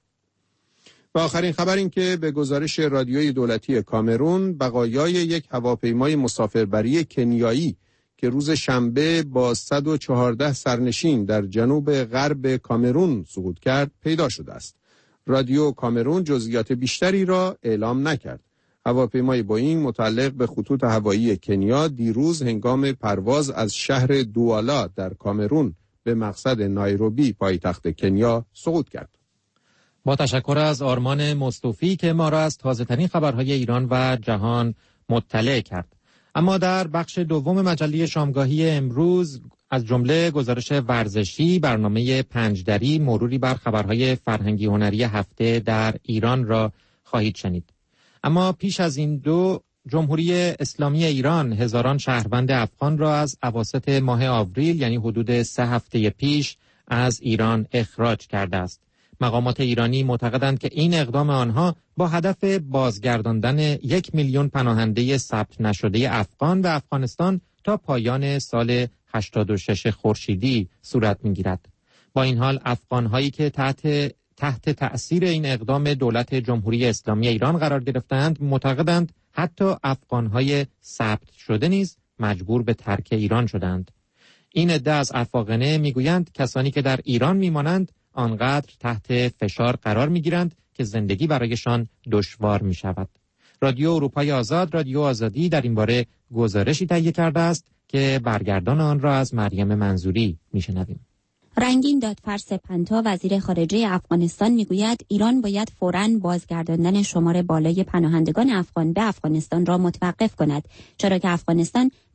و آخرین خبر این که به گزارش رادیوی دولتی کامرون بقایای یک هواپیمای مسافربری کنیایی که روز شنبه با 114 سرنشین در جنوب غرب کامرون سقوط کرد پیدا شده است. رادیو کامرون جزئیات بیشتری را اعلام نکرد. هواپیمای بوئینگ متعلق به خطوط هوایی کنیا دیروز هنگام پرواز از شهر دوالا در کامرون به مقصد نایروبی پایتخت کنیا سقوط کرد. با تشکر از آرمان مصطفی که ما را از تازه‌ترین خبرهای ایران و جهان مطلع کرد. اما در بخش دوم مجله شامگاهی امروز از جمله گزارش ورزشی، برنامه 5 دری، مروری بر خبرهای فرهنگی هنری هفته در ایران را خواهید شنید. اما پیش از این دو، جمهوری اسلامی ایران هزاران شهروند افغان را از اواسط ماه آوریل یعنی حدود 3 هفته پیش از ایران اخراج کرده است. مقامات ایرانی معتقدند که این اقدام آنها با هدف بازگرداندن 1 میلیون پناهنده ثبت نشده افغان به افغانستان تا پایان سال 86 خورشیدی صورت می‌گیرد. با این حال افغان‌هایی که تحت تأثیر این اقدام دولت جمهوری اسلامی ایران قرار گرفتند معتقدند حتی افغان‌های ثبت شده نیز مجبور به ترک ایران شدند. این عده از افاقنه میگویند کسانی که در ایران میمانند آنقدر تحت فشار قرار میگیرند که زندگی برایشان دشوار میشود. رادیو اروپای آزاد، رادیو آزادی در این باره گزارشی تهیه کرده است که برگردان آن را از مریم منظوری میشنویم. رنگین دادفر سپنتا وزیر خارجه افغانستان میگوید ایران باید فوراً بازگرداندن شمار بالای پناهندگان افغان به افغانستان را متوقف کند، چرا که افغانستان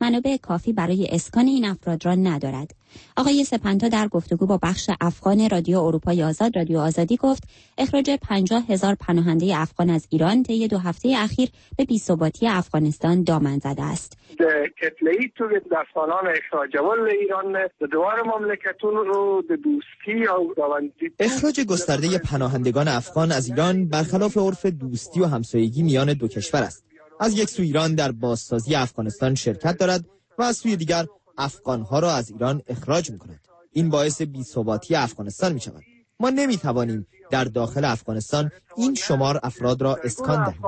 منابع کافی برای اسکان این افراد را ندارد. آقای سپنتا در گفتگو با بخش افغان رادیو اروپای آزاد رادیو آزادی گفت اخراج 50,000 پناهنده افغان از ایران طی 2 هفته اخیر به بی‌ثباتی افغانستان دامن زده است. کتله‌ای تو دستانان اخراجول ایران دوار مملکتون رو به دوستی او داوندی. اخراج گسترده پناهندگان افغان از ایران برخلاف عرف دوستی و همسایگی میان دو کشور است. از یک سو ایران در بازسازی افغانستان شرکت دارد و از سوی دیگر افغانها را از ایران اخراج می‌کند. این باعث بی‌ثباتی افغانستان می‌شود. ما نمی‌توانیم در داخل افغانستان این شمار افراد را اسکان دهیم.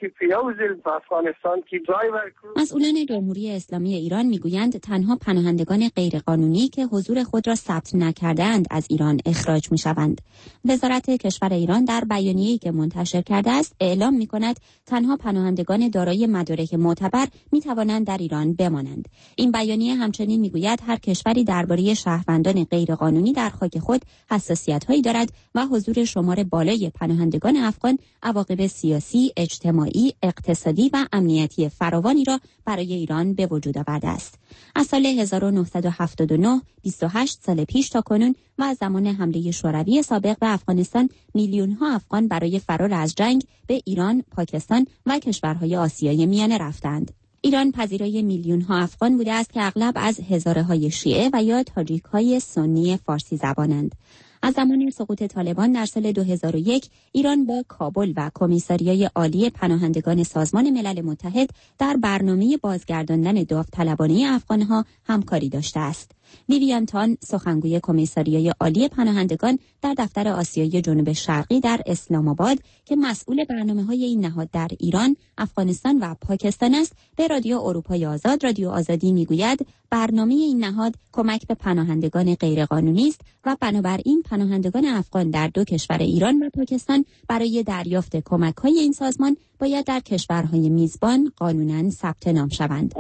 مسئولان جمهوری اسلامی ایران میگویند تنها پناهندگان غیرقانونی که حضور خود را ثبت نکرده‌اند از ایران اخراج می‌شوند. وزارت کشور ایران در بیانیه‌ای که منتشر کرده است اعلام می‌کند تنها پناهندگان دارای مدارک معتبر می‌توانند در ایران بمانند. این بیانیه همچنین می‌گوید هر کشوری درباره شهروندان غیرقانونی در خاک خود حساسیت‌هایی دارد و حضور شمار بالای پناهندگان افغان عواقب سیاسی، اجتماعی، اقتصادی و امنیتی فراوانی را برای ایران به وجود آورده است. از سال 1979 28 سال پیش تا کنون و از زمان حمله شوروی سابق به افغانستان میلیون‌ها افغان برای فرار از جنگ به ایران، پاکستان و کشورهای آسیای میانه رفتند. ایران پذیرای میلیون‌ها افغان بوده است که اغلب از هزاره‌های شیعه و یا تاجیک‌های سنی فارسی زبانند. از زمان سقوط طالبان در سال 2001 ایران با کابل و کمیساریای عالی پناهندگان سازمان ملل متحد در برنامه بازگرداندن داوطلبانه افغانها همکاری داشته است. ویویان تان سخنگوی کمیساریای عالی پناهندگان در دفتر آسیای جنوب شرقی در اسلام آباد که مسئول برنامه‌های این نهاد در ایران، افغانستان و پاکستان است، به رادیو اروپای آزاد رادیو آزادی میگوید برنامه این نهاد کمک به پناهندگان غیرقانونی است و بنابراین پناهندگان افغان در 2 کشور ایران و پاکستان برای دریافت کمک‌های این سازمان باید در کشورهای میزبان قانوناً ثبت نام شوند.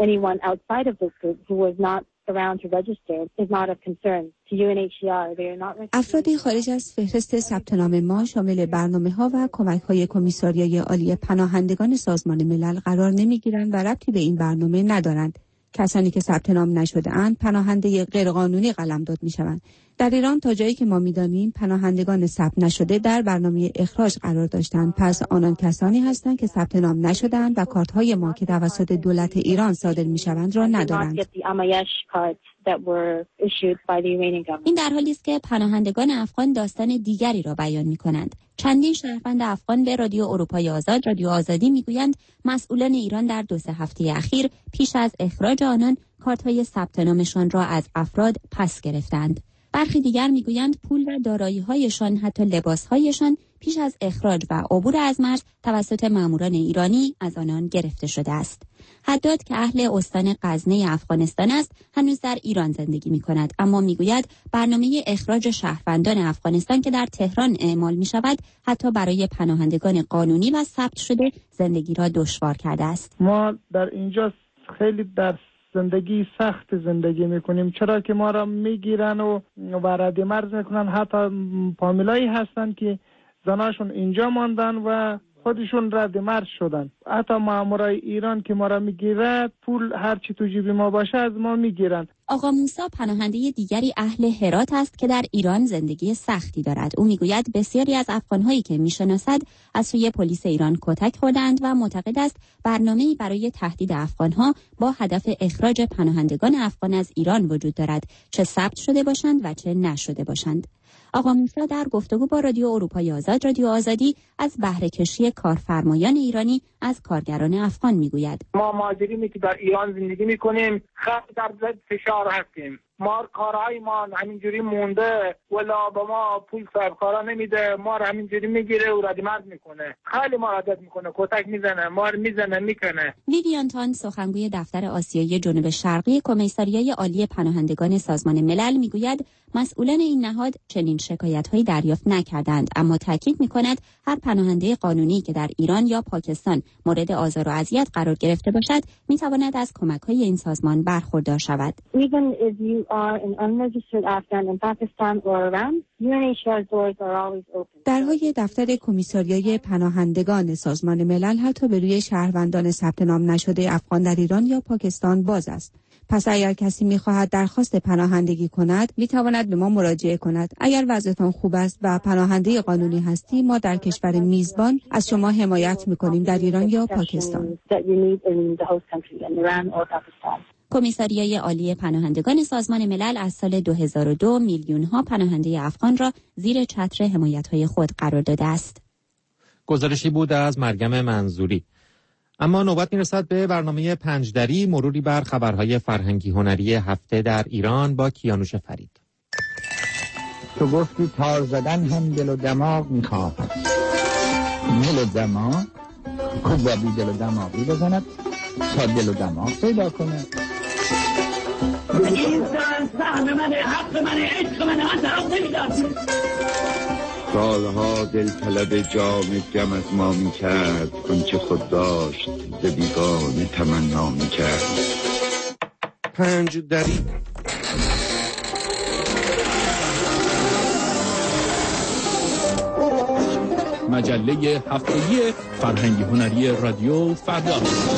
افرادی خارج از فهرست ثبت نام ما شامل برنامه‌ها و کمک‌های کمیساریای عالی پناهندگان سازمان ملل قرار نمی‌گیرند و ربطی به این برنامه ندارند. کسانی که ثبت نام نشده‌اند پناهنده غیرقانونی قلمداد می‌شوند. در ایران تا جایی که ما می‌دانیم پناهندگان ثبت نشده در برنامه اخراج قرار داشتند. پس آنان کسانی هستند که ثبت نام نشده‌اند و کارت‌های ما که توسط دولت ایران صادر می‌شوند را ندارند. این در حالی است که پناهندگان افغان داستان دیگری را بیان می‌کنند. چندین شهروند افغان به رادیو اروپای آزاد رادیو آزادی میگویند مسئولان ایران در 2-3 هفته اخیر پیش از اخراج آنان کارت‌های ثبت نامشان را از افراد پس گرفتند. برخی دیگر میگویند پول و دارایی‌هایشان حتی لباس‌هایشان پیش از اخراج و عبور از مرز توسط ماموران ایرانی از آنان گرفته شده است. حداد که اهل استان غزنه افغانستان است هنوز در ایران زندگی می‌کند، اما میگوید برنامه اخراج شهروندان افغانستان که در تهران اعمال می‌شود حتی برای پناهندگان قانونی و ثبت شده زندگی را دشوار کرده است. ما در اینجا خیلی در زندگی سخت زندگی میکنیم، چرا که ما را میگیرن و رد مرز میکنن. حتی فامیلایی هستن که زناشون اینجا ماندن و خودشون رد مرز شدن. حتی مامورای ایران که ما را میگیره پول هر چی تو جیب ما باشه از ما میگیرن. آقا موسی پناهنده دیگری اهل هرات است که در ایران زندگی سختی دارد. او میگوید بسیاری از افغان‌هایی که میشناسد از سوی پلیس ایران کتک خوردند و معتقد است برنامه‌ای برای تهدید افغان‌ها با هدف اخراج پناهندگان افغان از ایران وجود دارد، چه ثبت شده باشند و چه نشده باشند. آقا موسی در گفتگو با رادیو اروپای آزاد رادیو آزادی از بهره کشی کارفرمایان ایرانی از کارگران افغان میگوید. ما مهاجرینی که در ایران زندگی میکنیم خیلی در فشار هستیم. ما کارهای ما همینجوری مونده ولا به ما پول صاحبکارا نمیده، ما رو همینجوری میگیره و ردمرد میکنه، خیلی ما عادت میکنه، کتک میزنه، ما رو میزنه میکنه. ویویان تان سخنگوی دفتر آسیای جنوب شرقی کمیساریای عالی پناهندگان سازمان ملل میگوید مسئولان این نهاد چنین شکایت‌هایی دریافت نکردند، اما تاکید میکند هر پناهنده قانونی که در ایران یا پاکستان مورد آزار و اذیت قرار گرفته باشد میتواند از کمک‌های این سازمان برخوردار شود. are an unregistered Afghan in Pakistan or Iran, UNHCR's doors are always open. درهای دفتر کمیساریای پناهندگان سازمان ملل حتی به روی شهروندان ثبت نام نشده افغان در ایران یا پاکستان باز است. پس اگر کسی می‌خواهد درخواست پناهندگی کند، می‌تواند به ما مراجعه کند. اگر وضعیتان خوب است و پناهنده قانونی هستی، ما در کشور میزبان از شما حمایت می‌کنیم در ایران یا پاکستان. کمیساریای عالی پناهندگان سازمان ملل از سال 2002 میلیون‌ها پناهنده افغان را زیر چتر حمایت‌های خود قرار داده است. گزارشی بود از مریم منظوری. اما نوبت میرسد به برنامه پنجدری، مروری بر خبرهای فرهنگی هنری هفته در ایران با کیانوش فرید. تو گفتی تار زدن هم دل و دماغ میخواد. دل و دماغ خوب با بی دل و دماغی بزند تا دل و دماغ پیدا کنه. این زن سهم منه، حق منه، عشق منه، من طرف نمیدارم. سالها دل طلب جام جم از ما می کرد، اونچه خود داشت ز بیگانه تمنا می کرد. پنجدری. مجله هفتگی فرهنگی هنری رادیو فردا.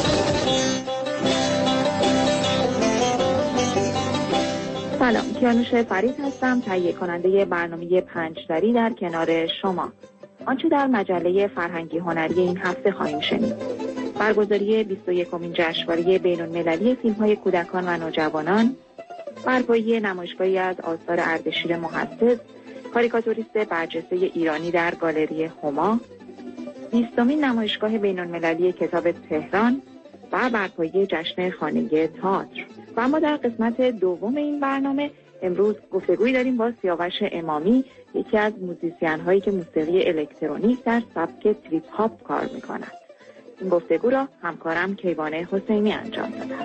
سلام، کیانوش فرید هستم، تهیه کننده برنامه پنجدری در کنار شما. آنچه در مجله فرهنگی هنری این هفته خواهیم شنید: برگزاری 21مین جشنواره بین‌المللی فیلم‌های کودکان و نوجوانان، برپایی نمایشگاهی از آثار اردشیر محسس، کاریکاتوریست برجسته ایرانی در گالری هما، 20مین نمایشگاه بین‌المللی کتاب تهران و برپایی جشن خانگی تئاتر. و اما در قسمت دوم این برنامه امروز گفتگویی داریم با سیاوش امامی، یکی از موزیسین هایی که موسیقی الکترونیک در سبک تریپ هاپ کار می‌کند. این گفتگو را همکارم کیوانه حسینی انجام داده.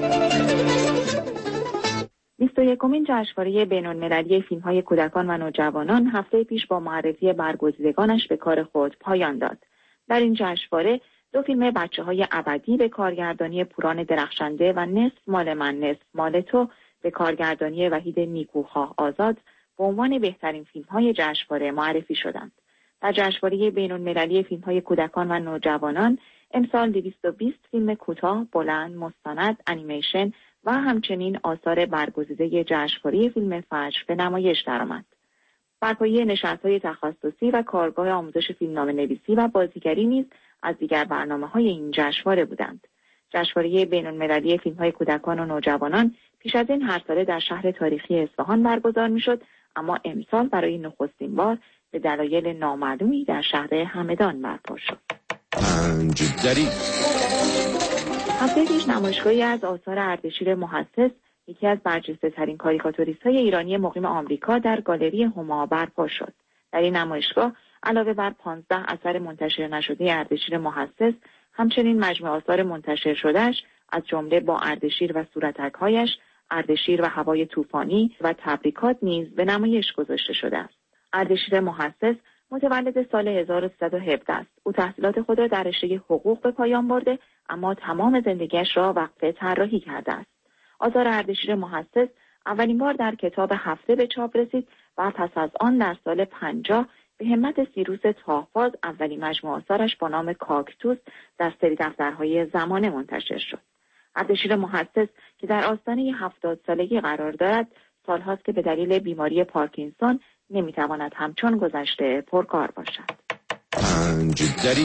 21مین جشنواره بین‌المللی فیلم‌های کودکان و نوجوانان هفته پیش با معرفی برگزیدگانش به کار خود پایان داد. در این جشنواره 2 فیلم بچه‌های ابدی به کارگردانی پوران درخشنده و نصف مال من نصف مال تو به کارگردانی وحید نیکوخواه آزاد به عنوان بهترین فیلم‌های جشنواره معرفی شدند. در جشنواره بین‌المللی فیلم‌های کودکان و نوجوانان امسال 220 فیلم کوتاه، بلند، مستند، انیمیشن و همچنین آثار برگزیده جشنواره فیلم فجر به نمایش درآمد. برپایی نشست‌های تخصصی و کارگاه آموزش فیلمنامه‌نویسی و بازیگری نیز از دیگر برنامه‌های این جشنواره بودند. جشنواره بین‌المللی فیلم‌های کودکان و نوجوانان پیش از این هر ساله در شهر تاریخی اصفهان برگزار می‌شد، اما امسال برای نخستین بار به دلایل نامعلومی در شهر همدان برپا شد. پنجدری. هفته پیش نمایشگاهی از آثار اردشیر محسس، یکی از برجسته‌ترین کاریکاتوریست‌های ایرانی مقیم آمریکا، در گالری هما برپا شد. در این نمایشگاه علاوه بر 15 اثر منتشر نشده اردشیر محسس، همچنین مجموعه آثار منتشر شدهش از جمله با اردشیر و صورتک‌هایش، اردشیر و هوای طوفانی و تبریکات نیز به نمایش گذاشته شده است. اردشیر محسس متولد سال 1317 است. او تحصیلات خود را در رشته حقوق به پایان برده، اما تمام زندگیش را وقف طراحی کرده است. آثار اردشیر محسس اولین بار در کتاب هفته به چاپ رسید و پس از آن در سال 50 به همت سیروس طاه‌فاز اولین مجموعه آثارش با نام کاکتوس در سری دفترهای زمانه منتشر شد. اردشیر محسس که در آستانه 70 سالگی قرار دارد، سالهاست که به دلیل بیماری پارکینسون نمیتواند همچون گذشته پرکار باشد. پنجدری.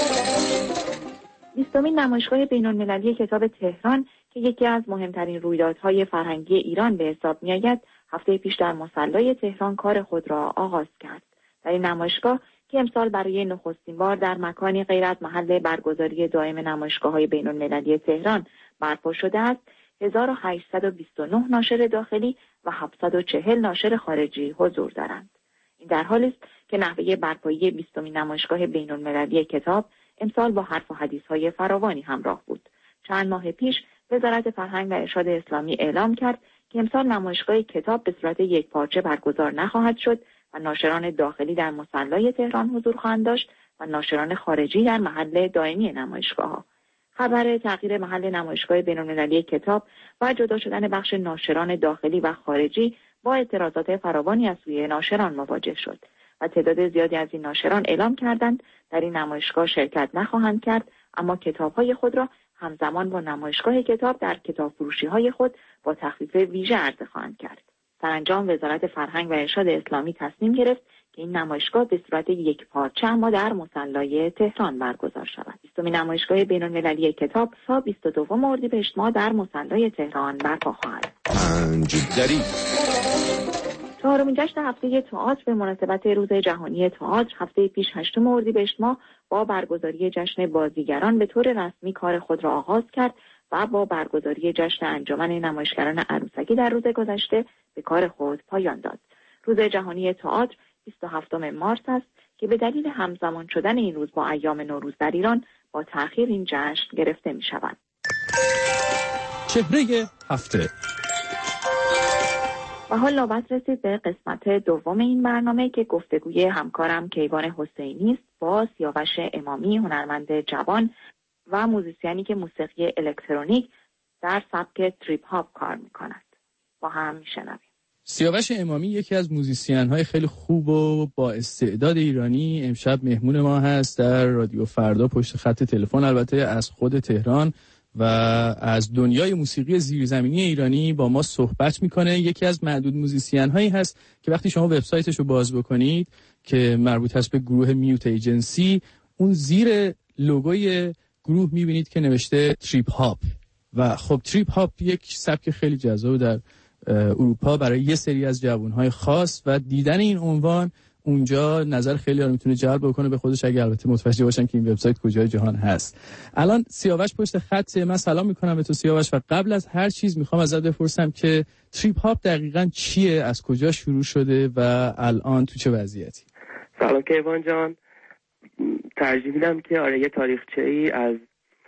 20مین نمایشگاه بین‌المللی کتاب تهران که یکی از مهمترین رویدادهای فرهنگی ایران به حساب می‌آید، هفته پیش در مصلی تهران کار خود را آغاز کرد. در این نمایشگاه که امسال برای نخستین بار در مکانی غیر از محل برگزاری دائم نمایشگاه‌های بین‌المللی تهران برپا شده است، 1829 ناشر داخلی و 740 ناشر خارجی حضور دارند. این در حالی است که نحوه برپایی 20مین نمایشگاه بین‌المللی کتاب امسال با حرف و حدیث‌های فراوانی همراه بود. چند ماه پیش وزارت فرهنگ و ارشاد اسلامی اعلام کرد که امسال نمایشگاه کتاب به صورت یکپارچه برگزار نخواهد شد و ناشران داخلی در مصلی تهران حضور خواهند داشت و ناشران خارجی در محل دائمی نمایشگاه‌ها. خبر تغییر محل نمایشگاه بین‌المللی کتاب و جدا شدن بخش ناشران داخلی و خارجی با اعتراضات فراوانی از سوی ناشران مواجه شد و تعداد زیادی از این ناشران اعلام کردند در این نمایشگاه شرکت نخواهند کرد، اما کتاب‌های خود را همزمان با نمایشگاه کتاب در کتاب فروشی‌های خود با تخفیف ویژه عرضه خواهند کرد. سرانجام وزارت فرهنگ و ارشاد اسلامی تصمیم گرفت که این نمایشگاه به صورت یک پارچه اما در مصلی تهران برگزار شود. 20مین نمایشگاه بین‌المللی کتاب تا 22 اردیبهشت ماه در مصلی تهران برپا خواهد. چهارمین جشن هفته تئاتر به مناسبت روز جهانی تئاتر هفته پیش 8 اردیبهشت ماه با برگزاری جشن بازیگران به طور رسمی کار خود را آغاز کرد و با برگزاری جشن انجمن نمایشگران عروسکی در روز گذشته به کار خود پایان داد. روز جهانی تئاتر 27 مارس است که به دلیل همزمان شدن این روز با ایام نوروز در ایران با تأخیر این جشن گرفته می شود. چهره هفته. و حال نوبت رسید به قسمت دوم این برنامه که گفتگوی همکارم کیوان حسینی است با سیاوش امامی، هنرمند جوان و موزیسیانی که موسیقی الکترونیک در سبک تریپ هاپ کار می‌کند. با هم میشنویم. سیاوش امامی یکی از موزیسین‌های خیلی خوب و با استعداد ایرانی امشب مهمون ما هست در رادیو فردا پشت خط تلفن، البته از خود تهران و از دنیای موسیقی زیرزمینی ایرانی با ما صحبت میکنه. یکی از معدود موزیسین‌هایی هست که وقتی شما وبسایتش رو باز بکنید که مربوط هست به گروه میوت ایجنسی، اون زیر لوگوی گروه میبینید که نوشته تریپ هاپ و خب تریپ هاپ یک سبک خیلی جذاب در اروپا برای یه سری از جوانهای خاص و دیدن این عنوان اونجا نظر خیلی ها رو میتونه جلب بکنه به خودش، اگه البته متوجه باشن که این وبسایت کجای جهان هست. الان سیاوش پشت خط، من سلام میکنم به تو سیاوش و قبل از هر چیز میخوام ازت بپرسم که تریپ هاپ دقیقاً چیه، از کجا شروع شده و الان تو چه وضعیتی؟ سلام کیوان جان، ترجیح میدم که یه تاریخچه‌ای از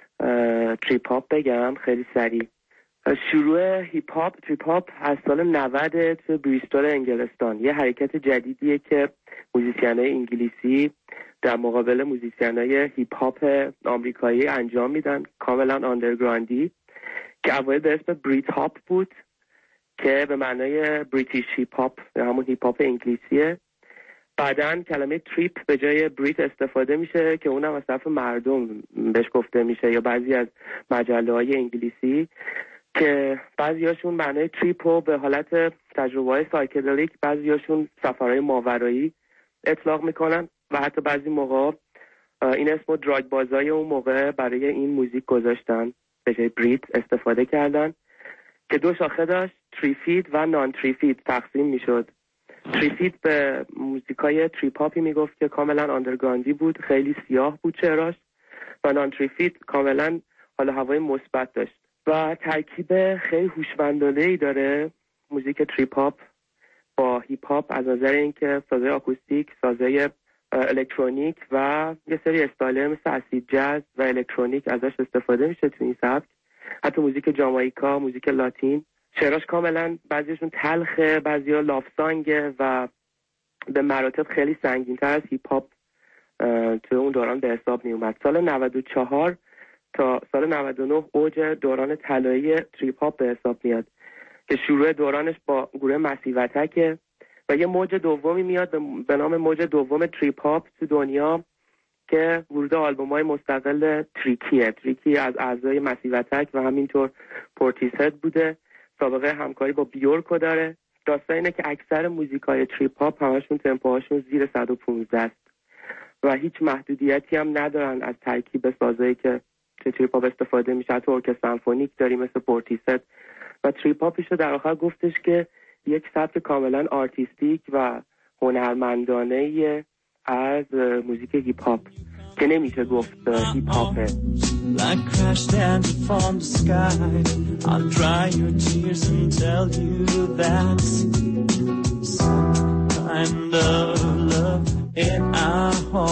تریپ هاپ بگم خیلی سریع. شروع هیپ هاپ، تریپ هاپ از سال 90 تو بریستول انگلستان، یه حرکت جدیدیه که موزیسینای انگلیسی در مقابل موزیسینای هیپ هاپ آمریکایی انجام میدن، کاملا آندرگراندی، که اوایل به اسم بریت هاپ بود که به معنای بریتیش هیپ هاپ، همون هیپ هاپ انگلیسیه. بعدن کلمه تریپ به جای بریت استفاده میشه که اونم از طرف مردم بهش گفته میشه یا بعضی از مجله‌های انگلیسی که بعضیاشون معنای تریپ رو به حالت تجربه‌های سایکدلیک، بعضیاشون سفرهای ماورایی اطلاق میکنن و حتی بعضی موقع این اسمو دراگ بازای اون موقع برای این موزیک گذاشتن، به جای بریت استفاده کردن که دو شاخه داشت، تریفید و نان تریفید تقسیم میشد. تریفید به موزیکای تریپ هاپی میگفت که کاملا آندرگراندی بود، خیلی سیاه بود چهراش، و نان تریفید کاملا حال هوای مثبت داشت و ترکیب خیلی هوشمندانه‌ای داره موزیک تریپ هاپ با هیپ هاپ از نظر اینکه سازهای آکوستیک، سازهای الکترونیک و یه سری استایل مثل اسید جاز و الکترونیک ازش استفاده میشه تو این سبک. حتی موزیک جامائیکا، موزیک لاتین، شعراش کاملا بعضیشون تلخه، بعضیا لاف سانگه و به مراتب خیلی سنگین‌تر از هیپ هاپ تو اون دوران به حساب می اومد. سال 94 تا سال 99 اوج دوران طلایی تریپ هاپ به حساب میاد که شروع دورانش با گروه مسیو اتک و یه موج دومی میاد به نام موج دوم تریپ هاپ تو دنیا که ورود آلبوم‌های مستقل تریکی از اعضای مسیو اتک و همینطور پورتیسد بوده. سابقه همکاری با بیورکو داره. داستان اینه که اکثر موزیکای تریپ هاپ همشون تمپوهاشون زیر 115 است و هیچ محدودیتی هم ندارن از ترکیب سازایی که تریپ هاپ استفاده میشه. حتی ارکستر سمفونیک داریم مثل پورتیسد و تریپ هاپش در آخر گفتش که یک سبک کاملا آرتیستیک و هنرمندانه از موزیک هیپ هاپ که نمیشه گفت هیپ هاپه. Like crash down from the sky, I'll dry your tears and tell you that's some kind of love in our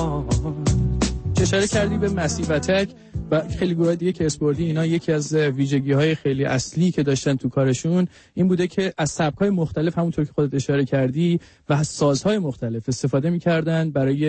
heart. اشاره کردی به مسیو اتک و خیلی گروه دیگه که اسپوردی، اینا یکی از ویژگی‌های خیلی اصلی که داشتن تو کارشون این بوده که از سبک‌های مختلف همونطور که خودت اشاره کردی و از سازهای مختلف استفاده می‌کردن برای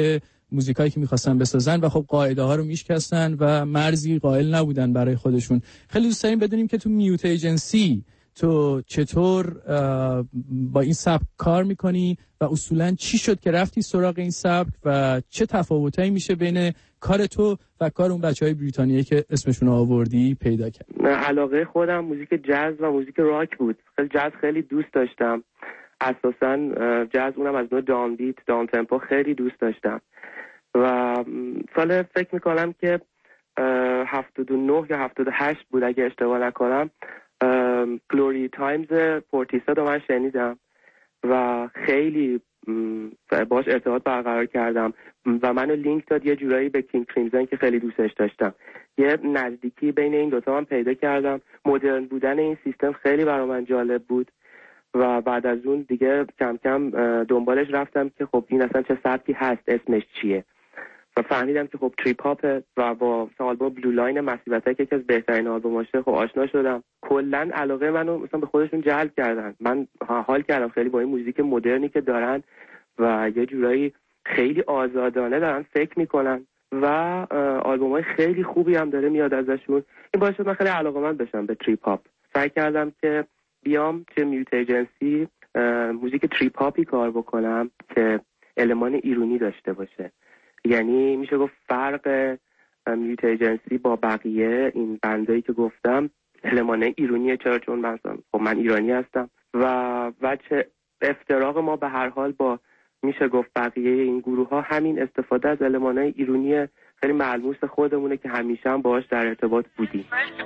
موزیکایی که می‌خواستن بسازن و خب قاعده ها رو میشکستن و مرزی قائل نبودن برای خودشون. خیلی دوست داریم بدونیم که تو میوت ایجنسی تو چطور با این سبک کار میکنی و اصولا چی شد که رفتی سراغ این سبک و چه تفاوتایی میشه بین کار تو و کار اون بچهای بریتانیایی که اسمشون آوردی پیدا کرد؟ علاقه خودم موزیک جاز و موزیک راک بود. خیلی جاز خیلی دوست داشتم، اساسا جاز اونم از نوع داون بیت، داون تمپو خیلی دوست داشتم و سال فکر میکنم که 79 یا 78 بود اگه اشتباه نکنم، گلوری تایمز پورتیسا رو من شنیدم و خیلی باش ارتباط برقرار کردم و منو لینک داد یه جورایی به کینگ کریمزن که خیلی دوستش داشتم. یه نزدیکی بین این دوتا من پیدا کردم. مدرن بودن این سیستم خیلی برای من جالب بود و بعد از اون دیگه کم کم دنبالش رفتم که خب این اصلا چه سبکی هست، اسمش چیه و فهمیدم که خب تریپ هاپ و با آلبوم بلو لاین مسیبتایی که یکی از بهترین آلبوماشه خب آشنا شدم. کلا علاقه منو مثلا به خودشون جلب کردن. من حال کردم خیلی با این موزیک مدرنی که دارن و یه جورایی خیلی آزادانه دارن فکر میکنن و آلبومای خیلی خوبی هم داره میاد ازشون. این باعث شد من خیلی علاقه‌مند بشم به تریپ هاپ. سعی کردم که بیام چه میوت ایجنسی موزیک تریپ هاپی کار بکنم که المان ایرانی داشته باشه. یعنی میشه گفت فرق میوت ایجنسی با بقیه این بندایی که گفتم المان ایرانیه. چرا؟ چون من ایرانی هستم و چه افتراق ما به هر حال با میشه گفت بقیه این گروه ها همین استفاده از المانای ایرانی خیلی ملموس خودمونه که همیشه هم باهاش در ارتباط بودیم.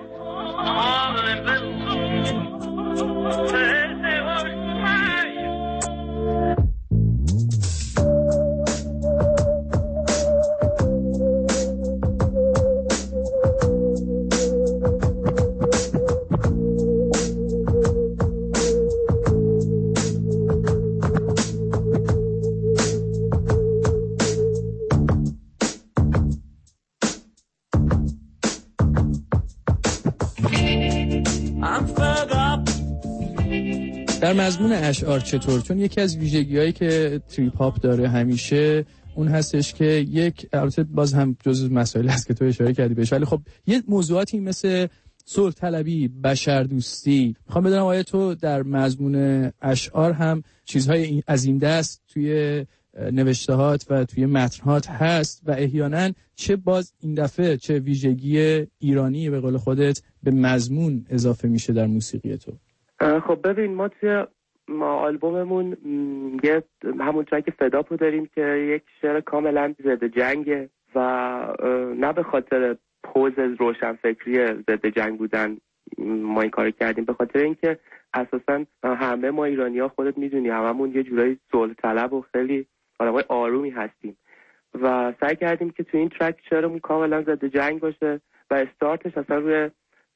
در مضمون اشعار چطور؟ چون یکی از ویژگی‌هایی که تریپ هاپ داره همیشه اون هستش که یک البته باز هم جزء مسائل هست که تو اشاره کردی بهش، ولی خب یه موضوعاتی مثل صلح طلبی، بشردوستی، میخوام بدونم آیا تو در مضمون اشعار هم چیزهای از این دست توی نوشتهات و توی متن‌هات هست و احیانا چه باز این دفعه چه ویژگی ایرانی به قول خودت به مضمون اضافه میشه در موسیقی تو؟ خب ببین ما توی آلبوممون یه همون ترک فداپو داریم که یک شعر کاملا ضد جنگه و نه به خاطر پوز روشنفکری ضد جنگ بودن ما این کار کردیم، به خاطر اینکه اساسا همه ما ایرانی‌ها خودت میدونی هممون یه جورایی صلح طلب و خیلی آدمای آرومی هستیم و سعی کردیم که تو این ترک شعرمون کاملا ضد جنگ باشه و استارتش اصلا روی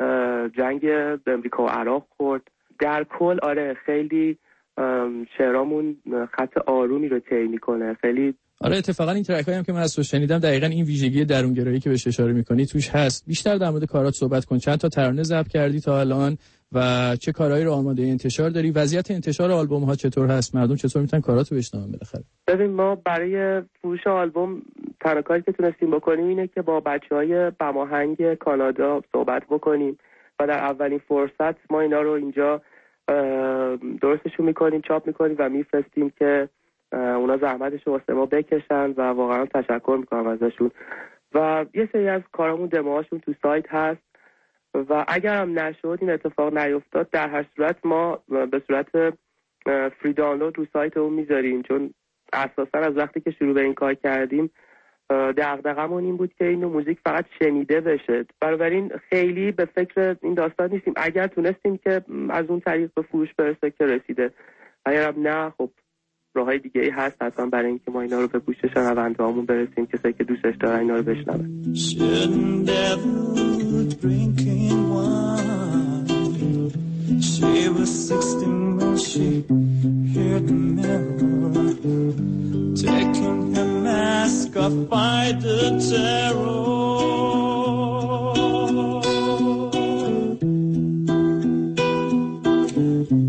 جنگ امریکا و عراق خورد. در کل آره خیلی شعرامون خط آرومی رو طی میکنه خیلی. آره اتفاقا این ترکایی هم که من از تو شنیدم دقیقاً این ویژگی درونگرایی که بهش اشاره میکنی توش هست. بیشتر در مورد کارات صحبت کن. چند تا ترانه ضبط کردی تا الان و چه کارهایی رو آماده انتشار داری؟ وضعیت انتشار آلبوم ها چطور هست؟ مردم چطور میتونن کاراتو بشنون بالاخره؟ ببین ما برای فروش آلبوم تنها کاری که تونستیم بکنیم اینه که با بچهای بماهنگ کانادا صحبت بکنیم و در اولین فرصت ما اینا رو اینجا درستشون میکنیم، چاپ میکنیم و میفرستیم که اونا زحمتشو واسه ما بکشن و واقعا تشکر میکنم ازشون. و یه سری از کارامون دموهاشون تو سایت هست و اگر هم نشد این اتفاق نیفتاد در هر صورت ما به صورت فری دانلود رو سایت اون میذاریم، چون اساسا از وقتی که شروع به این کار کردیم دغدغمون این بود که اینو موزیک فقط شنیده بشه. بنابراین خیلی به فکر این داستان نیستیم. اگر تونستیم که از اون طریق به فروش برسه که رسیده، اگر هم نه خب راههای دیگه ای هست حتما برای اینکه ما اینا رو به گوش شنونده‌هامون برسیم، کسایی که دوستش دارن اینا رو بشنون. She was 16 when she heard the mirror taking her mask off by the terror.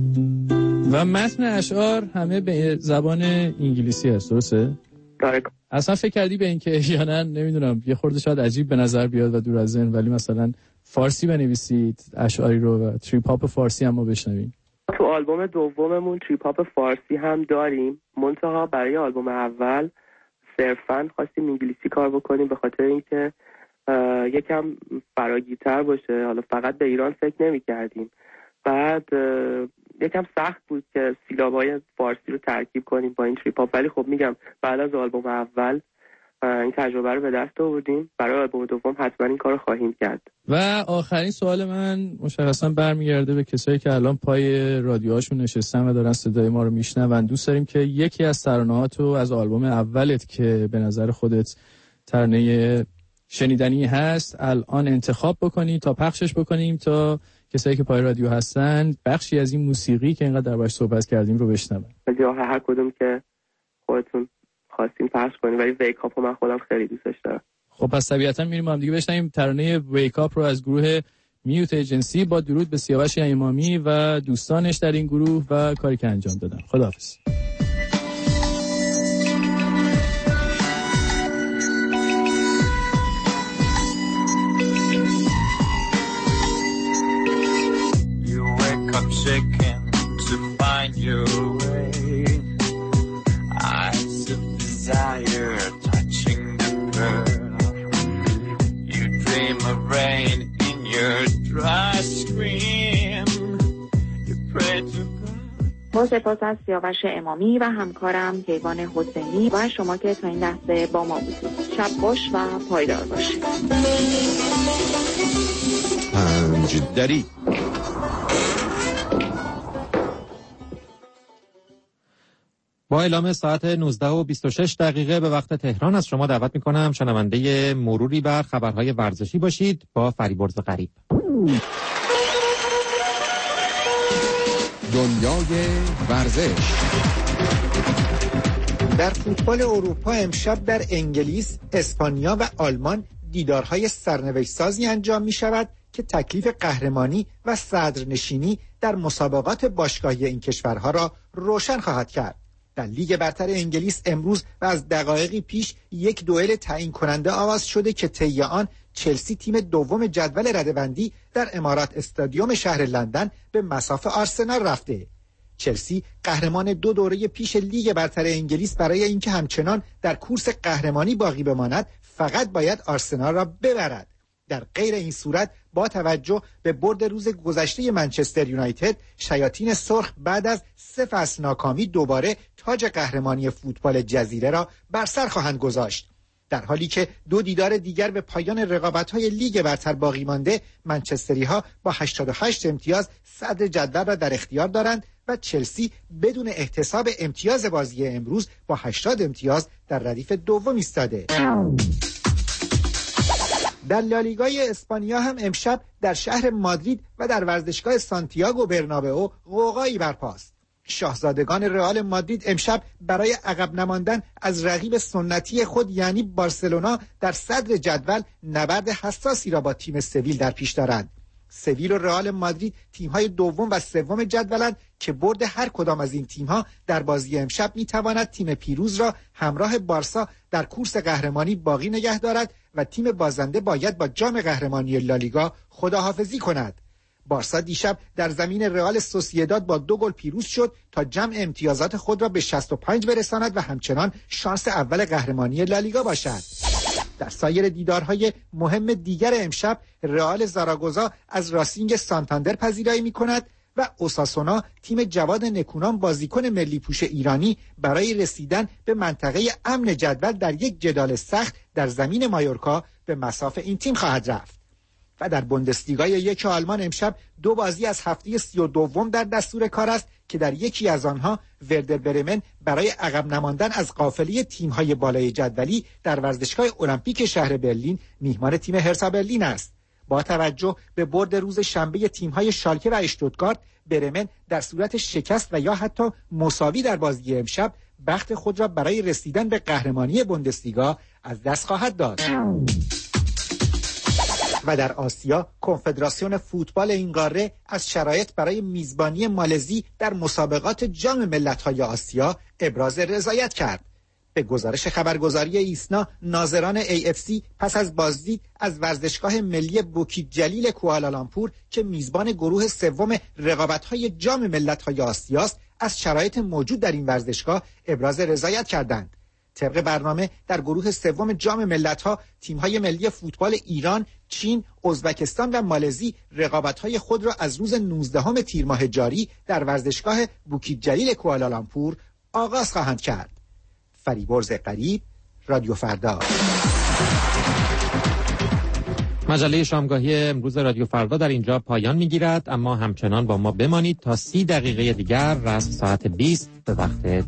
و متن اشعار همه به زبان انگلیسی هست، درسته؟ اصلا فکر کردی به این که احیانا نمیدونم یه خورده شاید عجیب به نظر بیاد و دور از ذهن، ولی مثلا فارسی بنویسید اشعاری رو و تریپ هاپ فارسی هم ما بشنویم؟ تو آلبوم دوممون تریپ هاپ فارسی هم داریم، منتها برای آلبوم اول صرفاً خواستیم انگلیسی کار بکنیم به خاطر اینکه یکم فراگیرتر باشه. حالا فقط به ایران فکر نمی‌کردیم. بعد یکم سخت بود که سیلابای فارسی رو ترکیب کنیم با این تریپ هاپ، ولی خب میگم بعد از آلبوم اول این تجربه رو به دست آوردیم. برای آلبوم دوم حتما این کارو خواهیم کرد. و آخرین سوال من مشخصا برمیگرده به کسایی که الان پای رادیوهاشون نشستن و دارن صدای ما رو میشنون. دوست داریم که یکی از ترانه‌هاتو از آلبوم اولت که به نظر خودت ترانه شنیدنی هست الان انتخاب بکنی تا پخشش بکنیم، تا کسایی که پای رادیو هستن بخشی از این موسیقی که اینقدر دربارش صحبت کردیم رو بشنون. جاه هر کدوم که خودتون خواستین پخش کنیم، ولی ویک اپ رو من خودم خیلی دوستش دارم. خب پس طبیعتا میریم هم دیگه بشنویم ترانه ویک اپ رو از گروه میوت ایجنسی. با درود به سیاوش امامی و دوستانش در این گروه و کاری که انجام دادن. خداحافظ. Shaking to find your way, eyes of desire touching the pearl. You dream of rain in your dry scream. You pray to God. با سپاس از سیاوش امامی و همکارم کیوان حسینی و شما که تا این لحظه با ما بودید. شب خوش و پایدار باشید. پنج دری با اعلام ساعت 19:26 به وقت تهران از شما دعوت می‌کنم شنونده مروری بر خبرهای ورزشی باشید با فریبرز غریب. دنیای ورزش. در فوتبال اروپا امشب در انگلیس، اسپانیا و آلمان دیدارهای سرنوشت‌سازی انجام می‌شود که تکلیف قهرمانی و صدرنشینی در مسابقات باشگاهی این کشورها را روشن خواهد کرد. در لیگ برتر انگلیس امروز و از دقایقی پیش یک دوئل تعیین کننده آغاز شده که طی آن چلسی تیم دوم جدول رده‌بندی در امارات استادیوم شهر لندن به مصاف آرسنال رفته. چلسی قهرمان 2 دوره پیش لیگ برتر انگلیس برای اینکه همچنان در کورس قهرمانی باقی بماند فقط باید آرسنال را ببرد. در غیر این صورت با توجه به برد روز گذشته منچستر یونایتد، شیاطین سرخ بعد از 3 فصل ناکامی دوباره تاج قهرمانی فوتبال جزیره را بر سر خواهند گذاشت. در حالی که 2 دیدار دیگر به پایان رقابت‌های لیگ برتر باقی مانده، منچستری‌ها با 88 امتیاز صدر جدول را در اختیار دارند و چلسی بدون احتساب امتیاز بازی امروز با 80 امتیاز در ردیف دوم ایستاده. در لالیگای اسپانیا هم امشب در شهر مادرید و در ورزشگاه سانتیاگو برنابئو غوغایی برپاست. شاهزادگان رئال مادرید امشب برای عقب نماندن از رقیب سنتی خود یعنی بارسلونا در صدر جدول نبرد حساسی را با تیم سویل در پیش دارند. سویل و رئال مادرید تیم‌های دوم و سوم جدولند که برد هر کدام از این تیم‌ها در بازی امشب می‌تواند تیم پیروز را همراه بارسا در کورس قهرمانی باقی نگه دارد و تیم بازنده باید با جام قهرمانی لالیگا خداحافظی کند. بارسا دیشب در زمین رئال سوسییداد با 2 گل پیروز شد تا جمع امتیازات خود را به 65 برساند و همچنان شانس اول قهرمانی لالیگا باشد. در سایر دیدارهای مهم دیگر امشب رئال زاراگوزا از راسینگ سانتاندر پذیرایی می‌کند و اوساسونا تیم جواد نکونام بازیکن ملی پوش ایرانی برای رسیدن به منطقه امن جدول در یک جدال سخت در زمین مایورکا به مصاف این تیم خواهد رفت. و در بوندسلیگای 1 آلمان امشب 2 بازی از هفته 32 در دستور کار است که در یکی از آنها وردر برمن برای عقب نماندن از قافله تیم‌های بالای جدولی در ورزشگاه المپیک شهر برلین میهمان تیم هرتا برلین است. با توجه به برد روز شنبه تیم‌های شالکه و اشتوتگارت، برمن در صورت شکست و یا حتی مساوی در بازی امشب بخت خود را برای رسیدن به قهرمانی بوندسلیگا از دست خواهد داد. و در آسیا کنفدراسیون فوتبال این قاره از شرایط برای میزبانی مالزی در مسابقات جام ملت‌های آسیا ابراز رضایت کرد. به گزارش خبرگزاری ایسنا، ناظران AFC پس از بازدید از ورزشگاه ملی بوکی جلیل کوالالامپور که میزبان گروه سوم رقابت‌های جام ملت‌های آسیاست، از شرایط موجود در این ورزشگاه ابراز رضایت کردند. طبق برنامه در گروه سوم جام ملت‌ها تیم‌های ملی فوتبال ایران، چین، ازبکستان و مالزی رقابت‌های خود را از روز 19 تیر ماه جاری در ورزشگاه بوکی جلیل کوالالامپور آغاز خواهند کرد. فریبرز قریب، رادیو فردا. مجله شامگاهی امروز رادیو فردا در اینجا پایان میگیرد، اما همچنان با ما بمانید تا 30 دقیقه دیگر رسم ساعت 20 به وقت